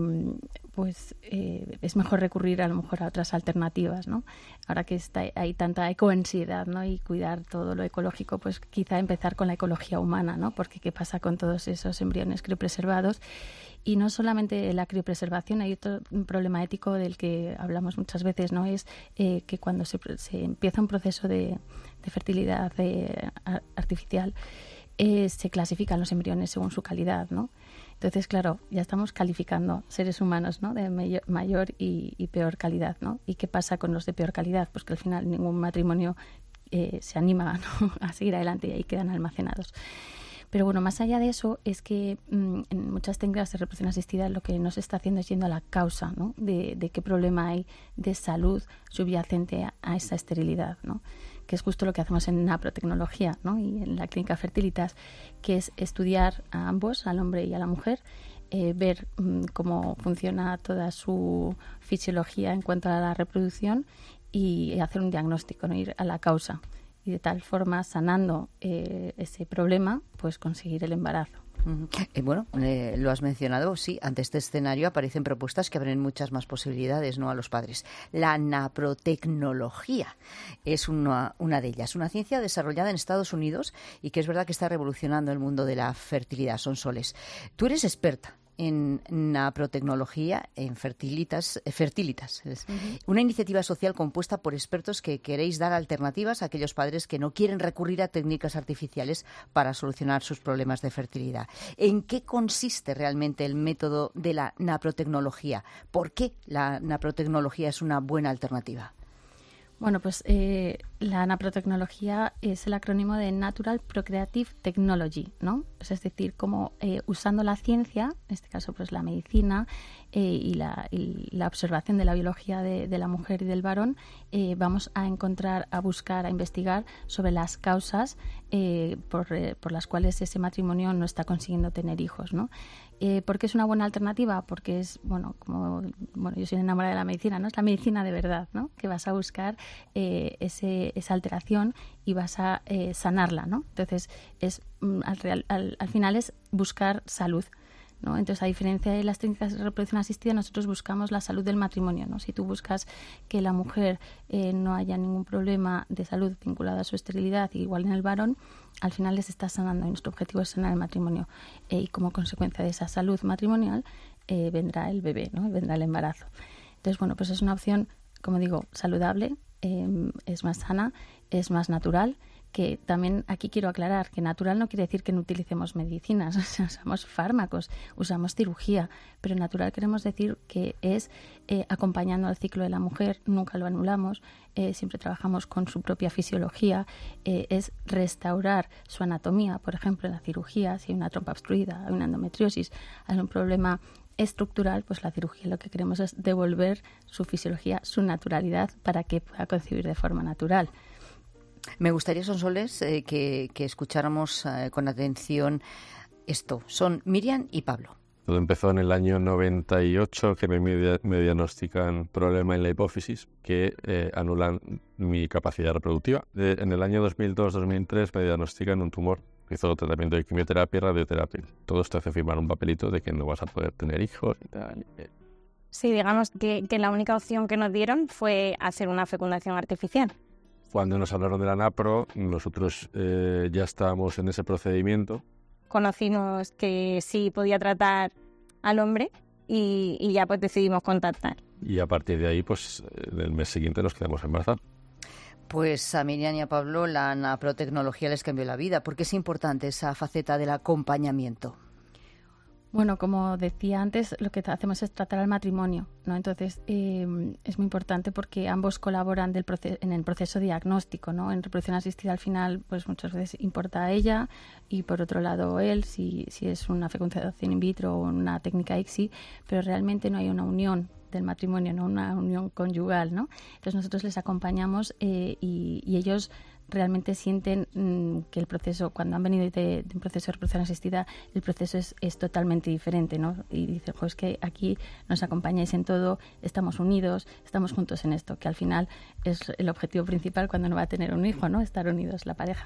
pues eh, es mejor recurrir a lo mejor a otras alternativas, ¿no? Ahora que está, hay tanta ecoansiedad, ¿no? Y cuidar todo lo ecológico, pues quizá empezar con la ecología humana, ¿no? Porque qué pasa con todos esos embriones criopreservados. Y no solamente la criopreservación, hay otro problema ético del que hablamos muchas veces, ¿no? Es eh, que cuando se, se empieza un proceso de, de fertilidad eh, artificial, eh, se clasifican los embriones según su calidad, ¿no? Entonces, claro, ya estamos calificando seres humanos, ¿no? De mayor, mayor y, y peor calidad, ¿no? ¿Y qué pasa con los de peor calidad? Pues que al final ningún matrimonio eh, se anima, ¿no? a seguir adelante y ahí quedan almacenados. Pero bueno, más allá de eso, es que mmm, en muchas técnicas de reproducción asistida lo que nos está haciendo es yendo a la causa, ¿no? de, de qué problema hay de salud subyacente a, a esa esterilidad, ¿no? Que es justo lo que hacemos en naprotecnología, ¿no? Y en la clínica Fertilitas, que es estudiar a ambos, al hombre y a la mujer, eh, ver mmm, cómo funciona toda su fisiología en cuanto a la reproducción y hacer un diagnóstico, ¿no? Ir a la causa. Y de tal forma, sanando eh, ese problema, pues conseguir el embarazo. Uh-huh. Eh, bueno, eh, lo has mencionado, sí, ante este escenario aparecen propuestas que abren muchas más posibilidades, ¿no?, a los padres. La naprotecnología es una, una de ellas, una ciencia desarrollada en Estados Unidos y que es verdad que está revolucionando el mundo de la fertilidad. Sonsoles, tú eres experta en naprotecnología, en Fertilitas, Fertilitas. Uh-huh. Una iniciativa social compuesta por expertos que queréis dar alternativas a aquellos padres que no quieren recurrir a técnicas artificiales para solucionar sus problemas de fertilidad. ¿En qué consiste realmente el método de la naprotecnología? ¿Por qué la naprotecnología es una buena alternativa? Bueno, pues eh, la naprotecnología es el acrónimo de Natural Procreative Technology, ¿no? Es decir, como eh, usando la ciencia, en este caso pues la medicina eh, y, la, y la observación de la biología de, de la mujer y del varón, eh, vamos a encontrar, a buscar, a investigar sobre las causas eh, por, eh, por las cuales ese matrimonio no está consiguiendo tener hijos, ¿no? Eh, ¿Por qué es una buena alternativa? Porque es, bueno, como bueno, yo soy enamorada de la medicina, ¿no? Es la medicina de verdad, ¿no? Que vas a buscar eh, ese, esa alteración y vas a eh, sanarla, ¿no? Entonces, es al, real, al, al final es buscar salud, ¿no? Entonces, a diferencia de las técnicas de reproducción asistida, nosotros buscamos la salud del matrimonio, ¿no? Si tú buscas que la mujer eh, no haya ningún problema de salud vinculado a su esterilidad, igual en el varón, al final les estás sanando y nuestro objetivo es sanar el matrimonio. Eh, y como consecuencia de esa salud matrimonial eh, vendrá el bebé, ¿no? Vendrá el embarazo. Entonces, bueno, pues es una opción, como digo, saludable, eh, es más sana, es más natural, que también aquí quiero aclarar que natural no quiere decir que no utilicemos medicinas, o sea, usamos fármacos, usamos cirugía, pero natural queremos decir que es eh, acompañando al ciclo de la mujer, nunca lo anulamos, eh, siempre trabajamos con su propia fisiología, eh, es restaurar su anatomía, por ejemplo, en la cirugía, si hay una trompa obstruida, hay una endometriosis, hay un problema estructural, pues la cirugía lo que queremos es devolver su fisiología, su naturalidad, para que pueda concebir de forma natural. Me gustaría, Sonsoles, eh, que, que escucháramos eh, con atención esto. Son Miriam y Pablo. Todo empezó en el año noventa y ocho, que me, me diagnostican problema en la hipófisis que eh, anulan mi capacidad reproductiva. De, en el año dos mil dos dos mil tres me diagnostican un tumor. Hizo tratamiento de quimioterapia y radioterapia. Todo esto hace firmar un papelito de que no vas a poder tener hijos y tal. Sí, digamos que, que la única opción que nos dieron fue hacer una fecundación artificial. Cuando nos hablaron de la napro, nosotros eh, ya estábamos en ese procedimiento. Conocimos que sí podía tratar al hombre y, y ya pues decidimos contactar. Y a partir de ahí, pues el mes siguiente nos quedamos embarazados. Pues a Miriam y a Pablo la naprotecnología les cambió la vida. ¿Por qué es importante esa faceta del acompañamiento? Bueno, como decía antes, lo que hacemos es tratar al matrimonio, ¿no? Entonces, eh, es muy importante porque ambos colaboran del proce- en el proceso diagnóstico, ¿no? En reproducción asistida, al final, pues muchas veces importa a ella y, por otro lado, él, si, si es una fecundación in vitro o una técnica I C S I, pero realmente no hay una unión del matrimonio, no una unión conyugal, ¿no? Entonces, nosotros les acompañamos eh, y, y ellos realmente sienten mmm, que el proceso, cuando han venido de, de un proceso de reproducción asistida, el proceso es, es totalmente diferente, ¿no? Y dicen, pues que aquí nos acompañáis en todo, estamos unidos, estamos juntos en esto, que al final es el objetivo principal cuando uno va a tener un hijo, ¿no? Estar unidos, la pareja.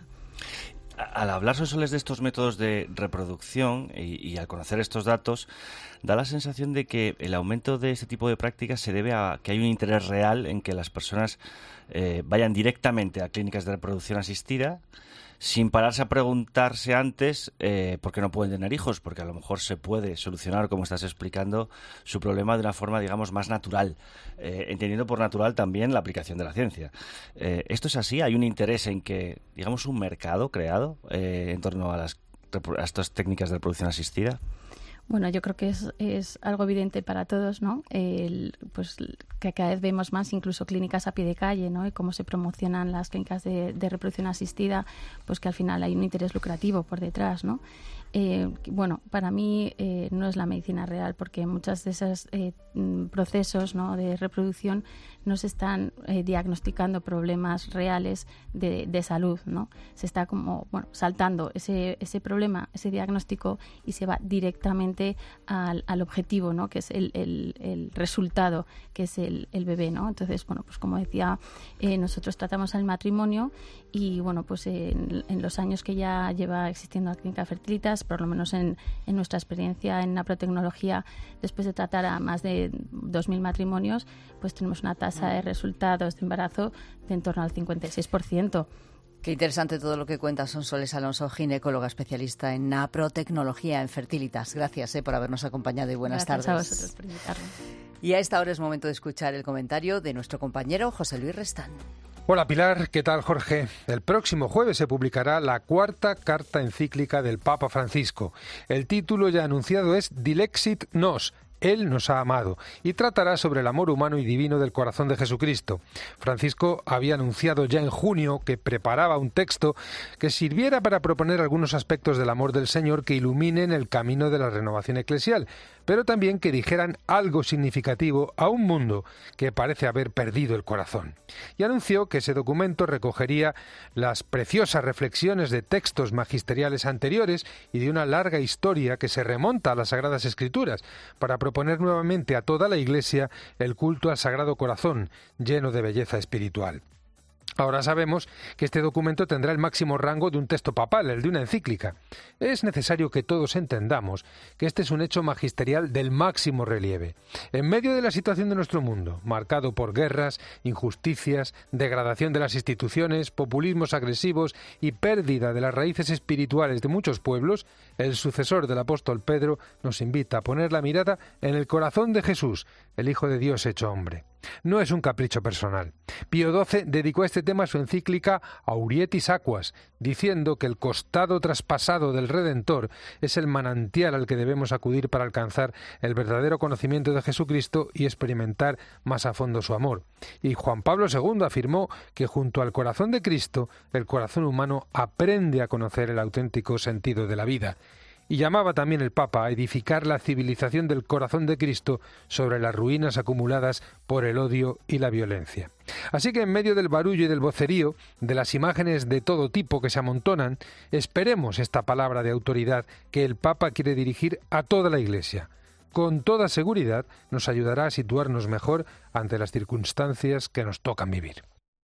Al hablar, Sonsoles, de estos métodos de reproducción y, y al conocer estos datos, da la sensación de que el aumento de este tipo de prácticas se debe a que hay un interés real en que las personas eh, vayan directamente a clínicas de reproducción asistida sin pararse a preguntarse antes eh, por qué no pueden tener hijos, porque a lo mejor se puede solucionar, como estás explicando, su problema de una forma, digamos, más natural, eh, entendiendo por natural también la aplicación de la ciencia. Eh, ¿Esto es así? ¿Hay un interés en que, digamos, un mercado creado eh, en torno a, las, a estas técnicas de reproducción asistida? Bueno, yo creo que es, es algo evidente para todos, ¿no? El, pues que cada vez vemos más incluso clínicas a pie de calle, ¿no? Y cómo se promocionan las clínicas de, de reproducción asistida, pues que al final hay un interés lucrativo por detrás, ¿no? Eh, bueno, para mí eh, no es la medicina real, porque muchos de esos eh, procesos, ¿no?, de reproducción no se están eh, diagnosticando problemas reales de, de salud, ¿no? Se está como, bueno, saltando ese, ese problema, ese diagnóstico, y se va directamente al, al objetivo, ¿no?, que es el, el, el resultado, que es el, el bebé, ¿no? Entonces, bueno, pues como decía, eh, nosotros tratamos al matrimonio y, bueno, pues en, en los años que ya lleva existiendo la clínica Fertilitas, por lo menos en, en nuestra experiencia en naprotecnología, después de tratar a más de dos mil matrimonios, pues tenemos una tasa de resultados de embarazo de en torno al cincuenta y seis por ciento. Qué interesante todo lo que cuenta Sonsoles Alonso, ginecóloga especialista en naprotecnología en Fertilitas. Gracias eh, por habernos acompañado y buenas Gracias tardes. a vosotros por invitarme. Y a esta hora es momento de escuchar el comentario de nuestro compañero José Luis Restán. Hola Pilar, ¿qué tal Jorge? El próximo jueves se publicará la cuarta carta encíclica del Papa Francisco. El título ya anunciado es Dilexit Nos. Él nos ha amado, y tratará sobre el amor humano y divino del corazón de Jesucristo. Francisco había anunciado ya en junio que preparaba un texto que sirviera para proponer algunos aspectos del amor del Señor que iluminen el camino de la renovación eclesial, pero también que dijeran algo significativo a un mundo que parece haber perdido el corazón. Y anunció que ese documento recogería las preciosas reflexiones de textos magisteriales anteriores y de una larga historia que se remonta a las Sagradas Escrituras, para proponer nuevamente a toda la Iglesia el culto al Sagrado Corazón, lleno de belleza espiritual. Ahora sabemos que este documento tendrá el máximo rango de un texto papal, el de una encíclica. Es necesario que todos entendamos que este es un hecho magisterial del máximo relieve. En medio de la situación de nuestro mundo, marcado por guerras, injusticias, degradación de las instituciones, populismos agresivos y pérdida de las raíces espirituales de muchos pueblos, el sucesor del apóstol Pedro nos invita a poner la mirada en el corazón de Jesús, el Hijo de Dios hecho hombre. No es un capricho personal. Pío doce dedicó a este tema su encíclica Aurietis Aquas, diciendo que el costado traspasado del Redentor es el manantial al que debemos acudir para alcanzar el verdadero conocimiento de Jesucristo y experimentar más a fondo su amor. Y Juan Pablo segundo afirmó que junto al corazón de Cristo, el corazón humano aprende a conocer el auténtico sentido de la vida. Y llamaba también el Papa a edificar la civilización del corazón de Cristo sobre las ruinas acumuladas por el odio y la violencia. Así que en medio del barullo y del vocerío, de las imágenes de todo tipo que se amontonan, esperemos esta palabra de autoridad que el Papa quiere dirigir a toda la Iglesia. Con toda seguridad nos ayudará a situarnos mejor ante las circunstancias que nos tocan vivir.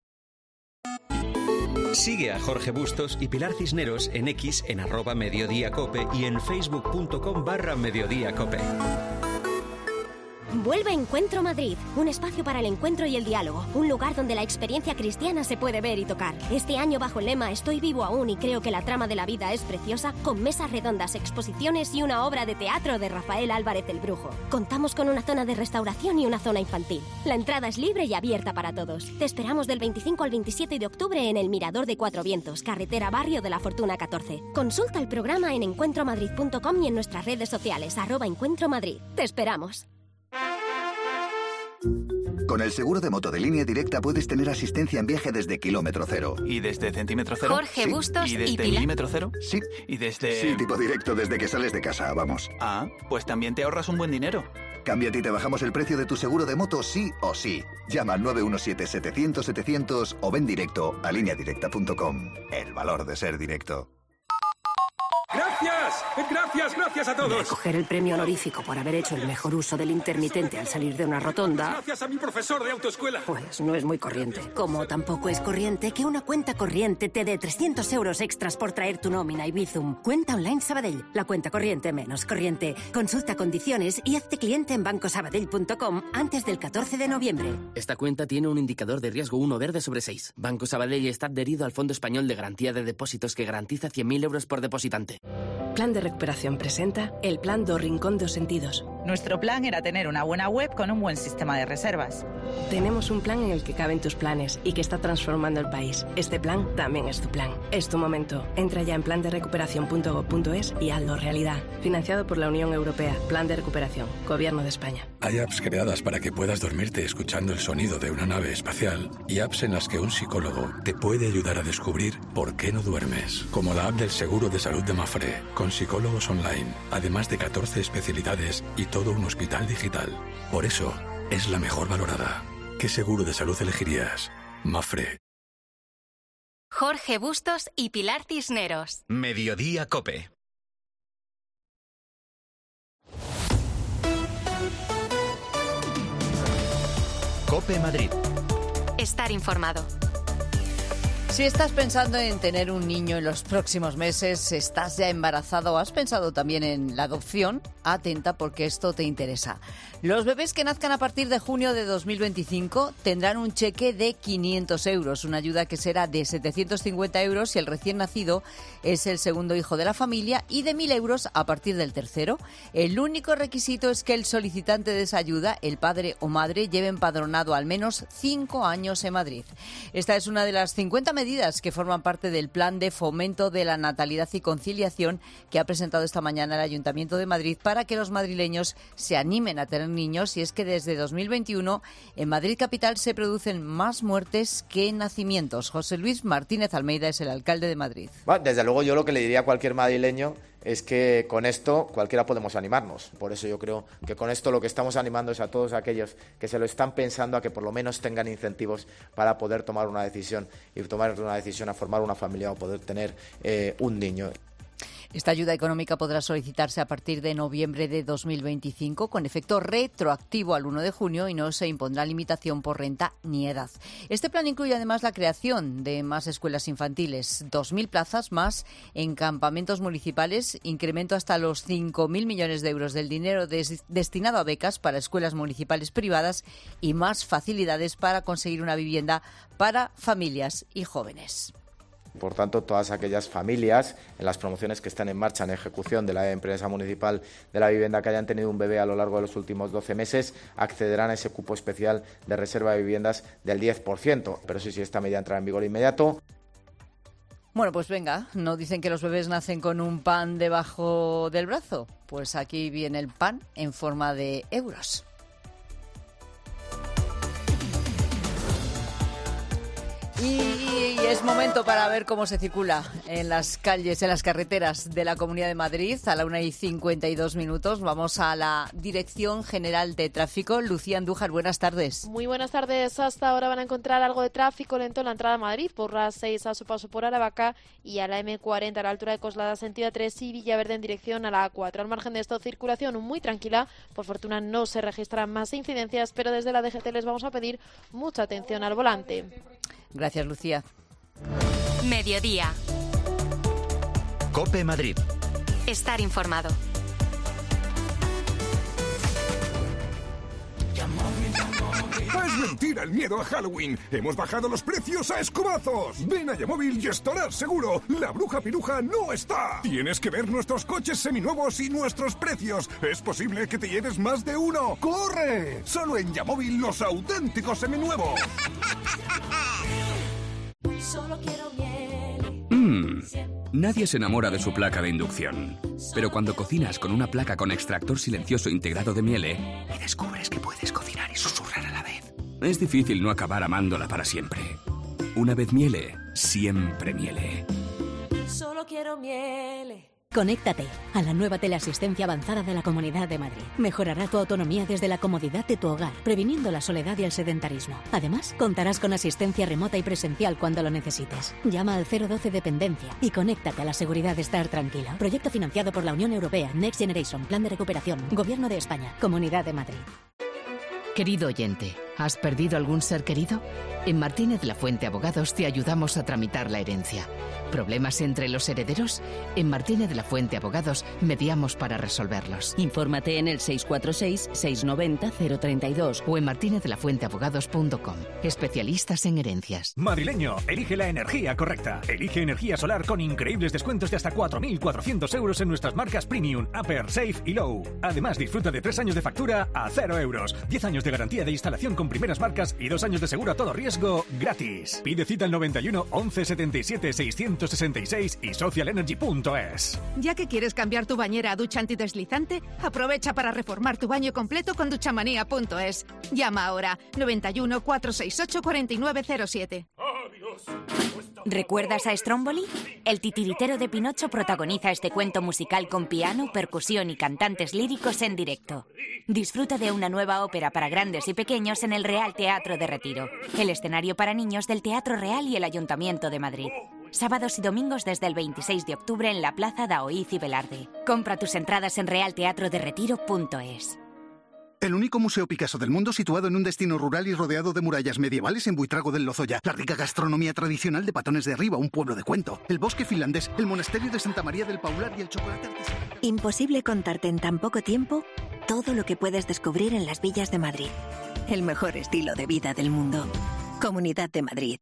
Sigue a Jorge Bustos y Pilar Cisneros en X en arroba Mediodía Cope y en facebook punto com barra Mediodía Cope. Vuelve Encuentro Madrid, un espacio para el encuentro y el diálogo, un lugar donde la experiencia cristiana se puede ver y tocar. Este año bajo el lema Estoy vivo aún y creo que la trama de la vida es preciosa, con mesas redondas, exposiciones y una obra de teatro de Rafael Álvarez el Brujo. Contamos con una zona de restauración y una zona infantil. La entrada es libre y abierta para todos. Te esperamos del veinticinco al veintisiete de octubre en el Mirador de Cuatro Vientos, carretera Barrio de la Fortuna catorce. Consulta el programa en encuentro madrid punto com y en nuestras redes sociales, arroba Encuentro Madrid. Te esperamos. Con el seguro de moto de Línea Directa puedes tener asistencia en viaje desde kilómetro cero. ¿Y desde centímetro cero? Jorge Sí. Bustos ¿Y y, desde Pilar. milímetro cero? Sí. ¿Y desde...? Sí, tipo directo desde que sales de casa, vamos. Ah, pues también te ahorras un buen dinero. Cámbiate y te bajamos el precio de tu seguro de moto sí o sí. Llama al nueve uno siete, setecientos, setecientos o ven directo a línea directa punto com. El valor de ser directo. ¡Gracias! ¡Gracias, gracias a todos! Coger el premio honorífico por haber hecho el mejor uso del intermitente al salir de una rotonda... Gracias a mi profesor de autoescuela. Pues no es muy corriente. Como tampoco es corriente que una cuenta corriente te dé trescientos euros extras por traer tu nómina y Bizum. Cuenta online Sabadell. La cuenta corriente menos corriente. Consulta condiciones y hazte cliente en banco sabadell punto com antes del catorce de noviembre. Esta cuenta tiene un indicador de riesgo uno verde sobre seis. Banco Sabadell está adherido al Fondo Español de Garantía de Depósitos que garantiza cien mil euros por depositante. Plan de Recuperación presenta el Plan Do Rincón Dos Sentidos. Nuestro plan era tener una buena web con un buen sistema de reservas. Tenemos un plan en el que caben tus planes y que está transformando el país. Este plan también es tu plan. Es tu momento. Entra ya en plan de recuperación punto gob punto es y hazlo realidad. Financiado por la Unión Europea. Plan de Recuperación. Gobierno de España. Hay apps creadas para que puedas dormirte escuchando el sonido de una nave espacial y apps en las que un psicólogo te puede ayudar a descubrir por qué no duermes. Como la app del Seguro de Salud de Mafre, con psicólogos online, además de catorce especialidades y todo un hospital digital. Por eso, es la mejor valorada. ¿Qué seguro de salud elegirías? Mafre. Jorge Bustos y Pilar Cisneros. Mediodía Cope. Cope Madrid. Estar informado. Si estás pensando en tener un niño en los próximos meses, estás ya embarazado o has pensado también en la adopción, atenta porque esto te interesa. Los bebés que nazcan a partir de junio de dos mil veinticinco tendrán un cheque de quinientos euros, una ayuda que será de setecientos cincuenta euros si el recién nacido es el segundo hijo de la familia y de mil euros a partir del tercero. El único requisito es que el solicitante de esa ayuda, el padre o madre, lleve empadronado al menos cinco años en Madrid. Esta es una de las cincuenta medidas que forman parte del Plan de Fomento de la Natalidad y Conciliación que ha presentado esta mañana el Ayuntamiento de Madrid para que los madrileños se animen a tener niños, y es que desde dos mil veintiuno en Madrid capital se producen más muertes que nacimientos. José Luis Martínez Almeida es el alcalde de Madrid. Bueno, desde luego yo lo que le diría a cualquier madrileño es que con esto cualquiera podemos animarnos. Por eso yo creo que con esto lo que estamos animando es a todos aquellos que se lo están pensando a que por lo menos tengan incentivos para poder tomar una decisión y tomar una decisión a formar una familia o poder tener eh, un niño. Esta ayuda económica podrá solicitarse a partir de noviembre de dos mil veinticinco con efecto retroactivo al uno de junio y no se impondrá limitación por renta ni edad. Este plan incluye además la creación de más escuelas infantiles, dos mil plazas más en campamentos municipales, incremento hasta los cinco mil millones de euros del dinero des- destinado a becas para escuelas municipales privadas y más facilidades para conseguir una vivienda para familias y jóvenes. Por tanto, todas aquellas familias en las promociones que están en marcha en ejecución de la empresa municipal de la vivienda que hayan tenido un bebé a lo largo de los últimos doce meses accederán a ese cupo especial de reserva de viviendas del diez por ciento. Pero sí, sí, esta medida entrará en vigor inmediato. Bueno, pues venga, ¿no dicen que los bebés nacen con un pan debajo del brazo? Pues aquí viene el pan en forma de euros. Y es momento para ver cómo se circula en las calles, en las carreteras de la Comunidad de Madrid. A la una y cincuenta y dos minutos vamos a la Dirección General de Tráfico. Lucía Andújar, buenas tardes. Muy buenas tardes. Hasta ahora van a encontrar algo de tráfico lento en la entrada a Madrid por la seis a su paso por Aravaca y a la eme cuarenta a la altura de Coslada sentido A tres y Villaverde en dirección a la A cuatro. Al margen de esto, circulación muy tranquila. Por fortuna no se registran más incidencias, pero desde la D G T les vamos a pedir mucha atención al volante. Gracias, Lucía. Mediodía. Cope Madrid. Estar informado. mentira el miedo a Halloween. Hemos bajado los precios a escobazos. Ven a Yamóvil y estarás seguro. La bruja piruja no está. Tienes que ver nuestros coches seminuevos y nuestros precios. Es posible que te lleves más de uno. ¡Corre! Solo en Yamóvil los auténticos seminuevos. Solo quiero miel. Mmm, nadie se enamora de su placa de inducción. Pero cuando cocinas con una placa con extractor silencioso integrado de Miele y descubres que puedes cocinar y susurrar a la vez, es difícil no acabar amándola para siempre. Una vez Miele, siempre Miele. Solo quiero miel. Conéctate a la nueva teleasistencia avanzada de la Comunidad de Madrid. Mejorará tu autonomía desde la comodidad de tu hogar, previniendo la soledad y el sedentarismo. Además, contarás con asistencia remota y presencial cuando lo necesites. Llama al cero doce Dependencia y conéctate a la seguridad de estar tranquilo. Proyecto financiado por la Unión Europea, Next Generation, Plan de Recuperación, Gobierno de España, Comunidad de Madrid. Querido oyente, ¿has perdido algún ser querido? En Martínez La Fuente Abogados te ayudamos a tramitar la herencia. ¿Problemas entre los herederos? En Martínez La Fuente Abogados mediamos para resolverlos. Infórmate en el seis cuatro seis, seis nueve cero, cero tres dos o en martinez de la fuente abogados punto com. Especialistas en herencias. Madrileño, elige la energía correcta. Elige energía solar con increíbles descuentos de hasta cuatro mil cuatrocientos euros en nuestras marcas Premium, Upper, Safe y Low. Además, disfruta de tres años de factura a cero euros, diez años de garantía de instalación con primeras marcas y dos años de seguro a todo riesgo gratis. Pide cita al noventa y uno, once setenta y siete, seiscientos sesenta y seis y social energy punto es. Ya que quieres cambiar tu bañera a ducha antideslizante, aprovecha para reformar tu baño completo con duchamanía punto es. Llama ahora noventa y uno, cuatrocientos sesenta y ocho, cuarenta y nueve cero siete. ¿Recuerdas a Stromboli? El titiritero de Pinocho protagoniza este cuento musical con piano, percusión y cantantes líricos en directo. Disfruta de una nueva ópera para grandes y pequeños en el Real Teatro de Retiro, el escenario para niños del Teatro Real y el Ayuntamiento de Madrid. Sábados y domingos desde el veintiséis de octubre en la Plaza Daoíz y Velarde. Compra tus entradas en real teatro de retiro punto es. El único museo Picasso del mundo situado en un destino rural y rodeado de murallas medievales en Buitrago del Lozoya. La rica gastronomía tradicional de Patones de Arriba, un pueblo de cuento. El bosque finlandés, el monasterio de Santa María del Paular y el chocolate artesanal. Imposible contarte en tan poco tiempo todo lo que puedes descubrir en las villas de Madrid. El mejor estilo de vida del mundo. Comunidad de Madrid.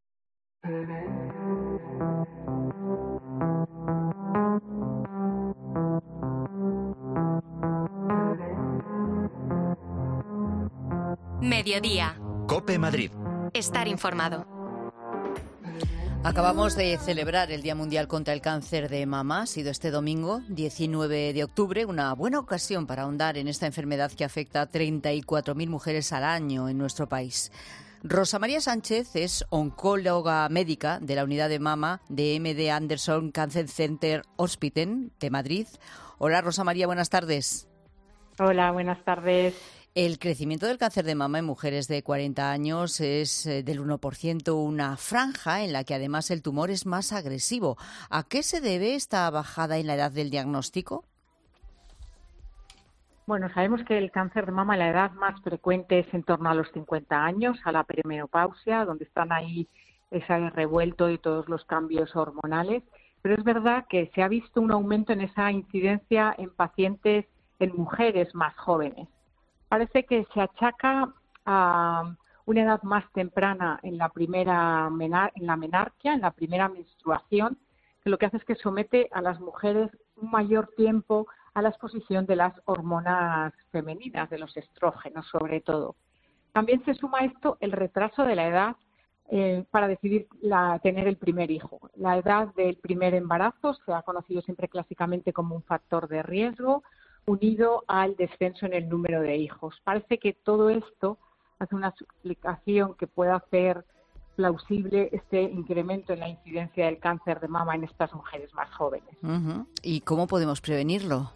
Mediodía. COPE Madrid. Estar informado. Acabamos de celebrar el Día Mundial contra el Cáncer de Mama. Ha sido este domingo, diecinueve de octubre, una buena ocasión para ahondar en esta enfermedad que afecta a treinta y cuatro mil mujeres al año en nuestro país. Rosa María Sánchez es oncóloga médica de la unidad de mama de M D Anderson Cancer Center Hospital de Madrid. Hola Rosa María, buenas tardes. Hola, buenas tardes. El crecimiento del cáncer de mama en mujeres de cuarenta años es del uno por ciento, una franja en la que además el tumor es más agresivo. ¿A qué se debe esta bajada en la edad del diagnóstico? Bueno, sabemos que el cáncer de mama, la edad más frecuente es en torno a los cincuenta años, a la perimenopausia, donde están ahí ese revuelto y todos los cambios hormonales. Pero es verdad que se ha visto un aumento en esa incidencia en pacientes, en mujeres más jóvenes. Parece que se achaca a una edad más temprana en la primera menar- en la menarquia, en la primera menstruación, que lo que hace es que somete a las mujeres un mayor tiempo a la exposición de las hormonas femeninas, de los estrógenos sobre todo. También se suma a esto el retraso de la edad eh, para decidir la, tener el primer hijo. La edad del primer embarazo se ha conocido siempre clásicamente como un factor de riesgo, unido al descenso en el número de hijos. Parece que todo esto hace una explicación que pueda hacer plausible este incremento en la incidencia del cáncer de mama en estas mujeres más jóvenes. Uh-huh. ¿Y cómo podemos prevenirlo?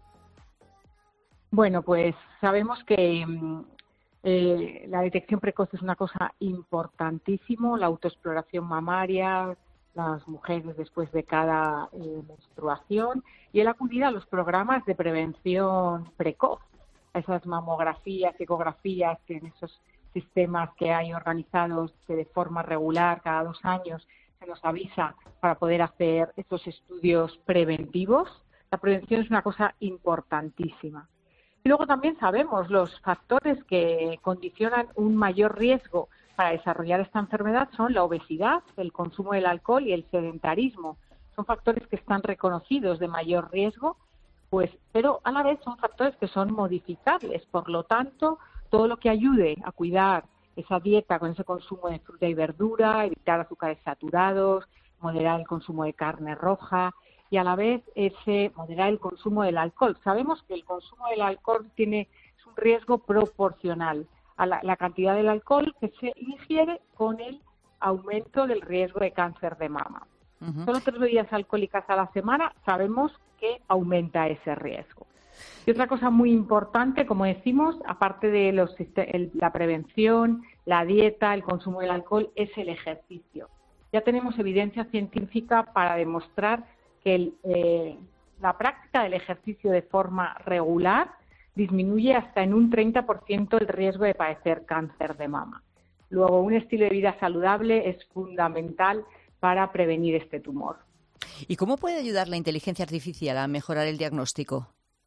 Bueno, pues sabemos que eh, la detección precoz es una cosa importantísima, la autoexploración mamaria, las mujeres después de cada eh, menstruación y el acudir a los programas de prevención precoz, a esas mamografías, ecografías, que en esos sistemas que hay organizados que de forma regular cada dos años se nos avisa para poder hacer estos estudios preventivos. La prevención es una cosa importantísima. Y luego también sabemos los factores que condicionan un mayor riesgo para desarrollar esta enfermedad son la obesidad, el consumo del alcohol y el sedentarismo. Son factores que están reconocidos de mayor riesgo, pues, pero a la vez son factores que son modificables. Por lo tanto, todo lo que ayude a cuidar esa dieta con ese consumo de fruta y verdura, evitar azúcares saturados, moderar el consumo de carne roja y a la vez ese moderar el consumo del alcohol. Sabemos que el consumo del alcohol tiene es un riesgo proporcional a la, la cantidad del alcohol que se ingiere con el aumento del riesgo de cáncer de mama. Uh-huh. Solo tres bebidas alcohólicas a la semana sabemos que aumenta ese riesgo. Y otra cosa muy importante, como decimos, aparte de los, el, la prevención, la dieta, el consumo del alcohol, es el ejercicio. Ya tenemos evidencia científica para demostrar que el, eh, la práctica del ejercicio de forma regular disminuye hasta en un treinta por ciento el riesgo de padecer cáncer de mama. Luego, un estilo de vida saludable es fundamental para prevenir este tumor. ¿Y cómo puede ayudar la inteligencia artificial a mejorar el diagnóstico?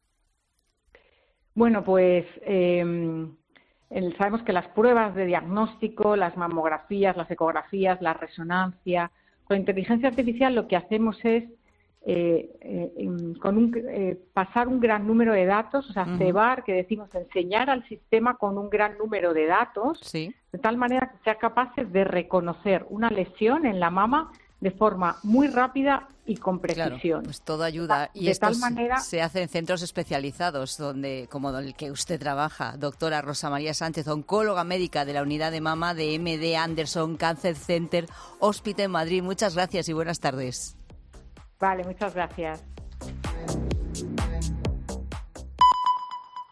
Bueno, pues eh, sabemos que las pruebas de diagnóstico, las mamografías, las ecografías, la resonancia, con inteligencia artificial lo que hacemos es eh, eh, con un, eh, pasar un gran número de datos, o sea, uh-huh. cebar, que decimos enseñar al sistema con un gran número de datos, sí. de tal manera que sea capaces de reconocer una lesión en la mama de forma muy rápida y con precisión. Claro, pues todo ayuda. Y de esto tal manera se hace en centros especializados, donde como el que usted trabaja, doctora Rosa María Sánchez, oncóloga médica de la unidad de mama de M D Anderson Cancer Center Hospital en Madrid. Muchas gracias y buenas tardes. Vale, muchas gracias.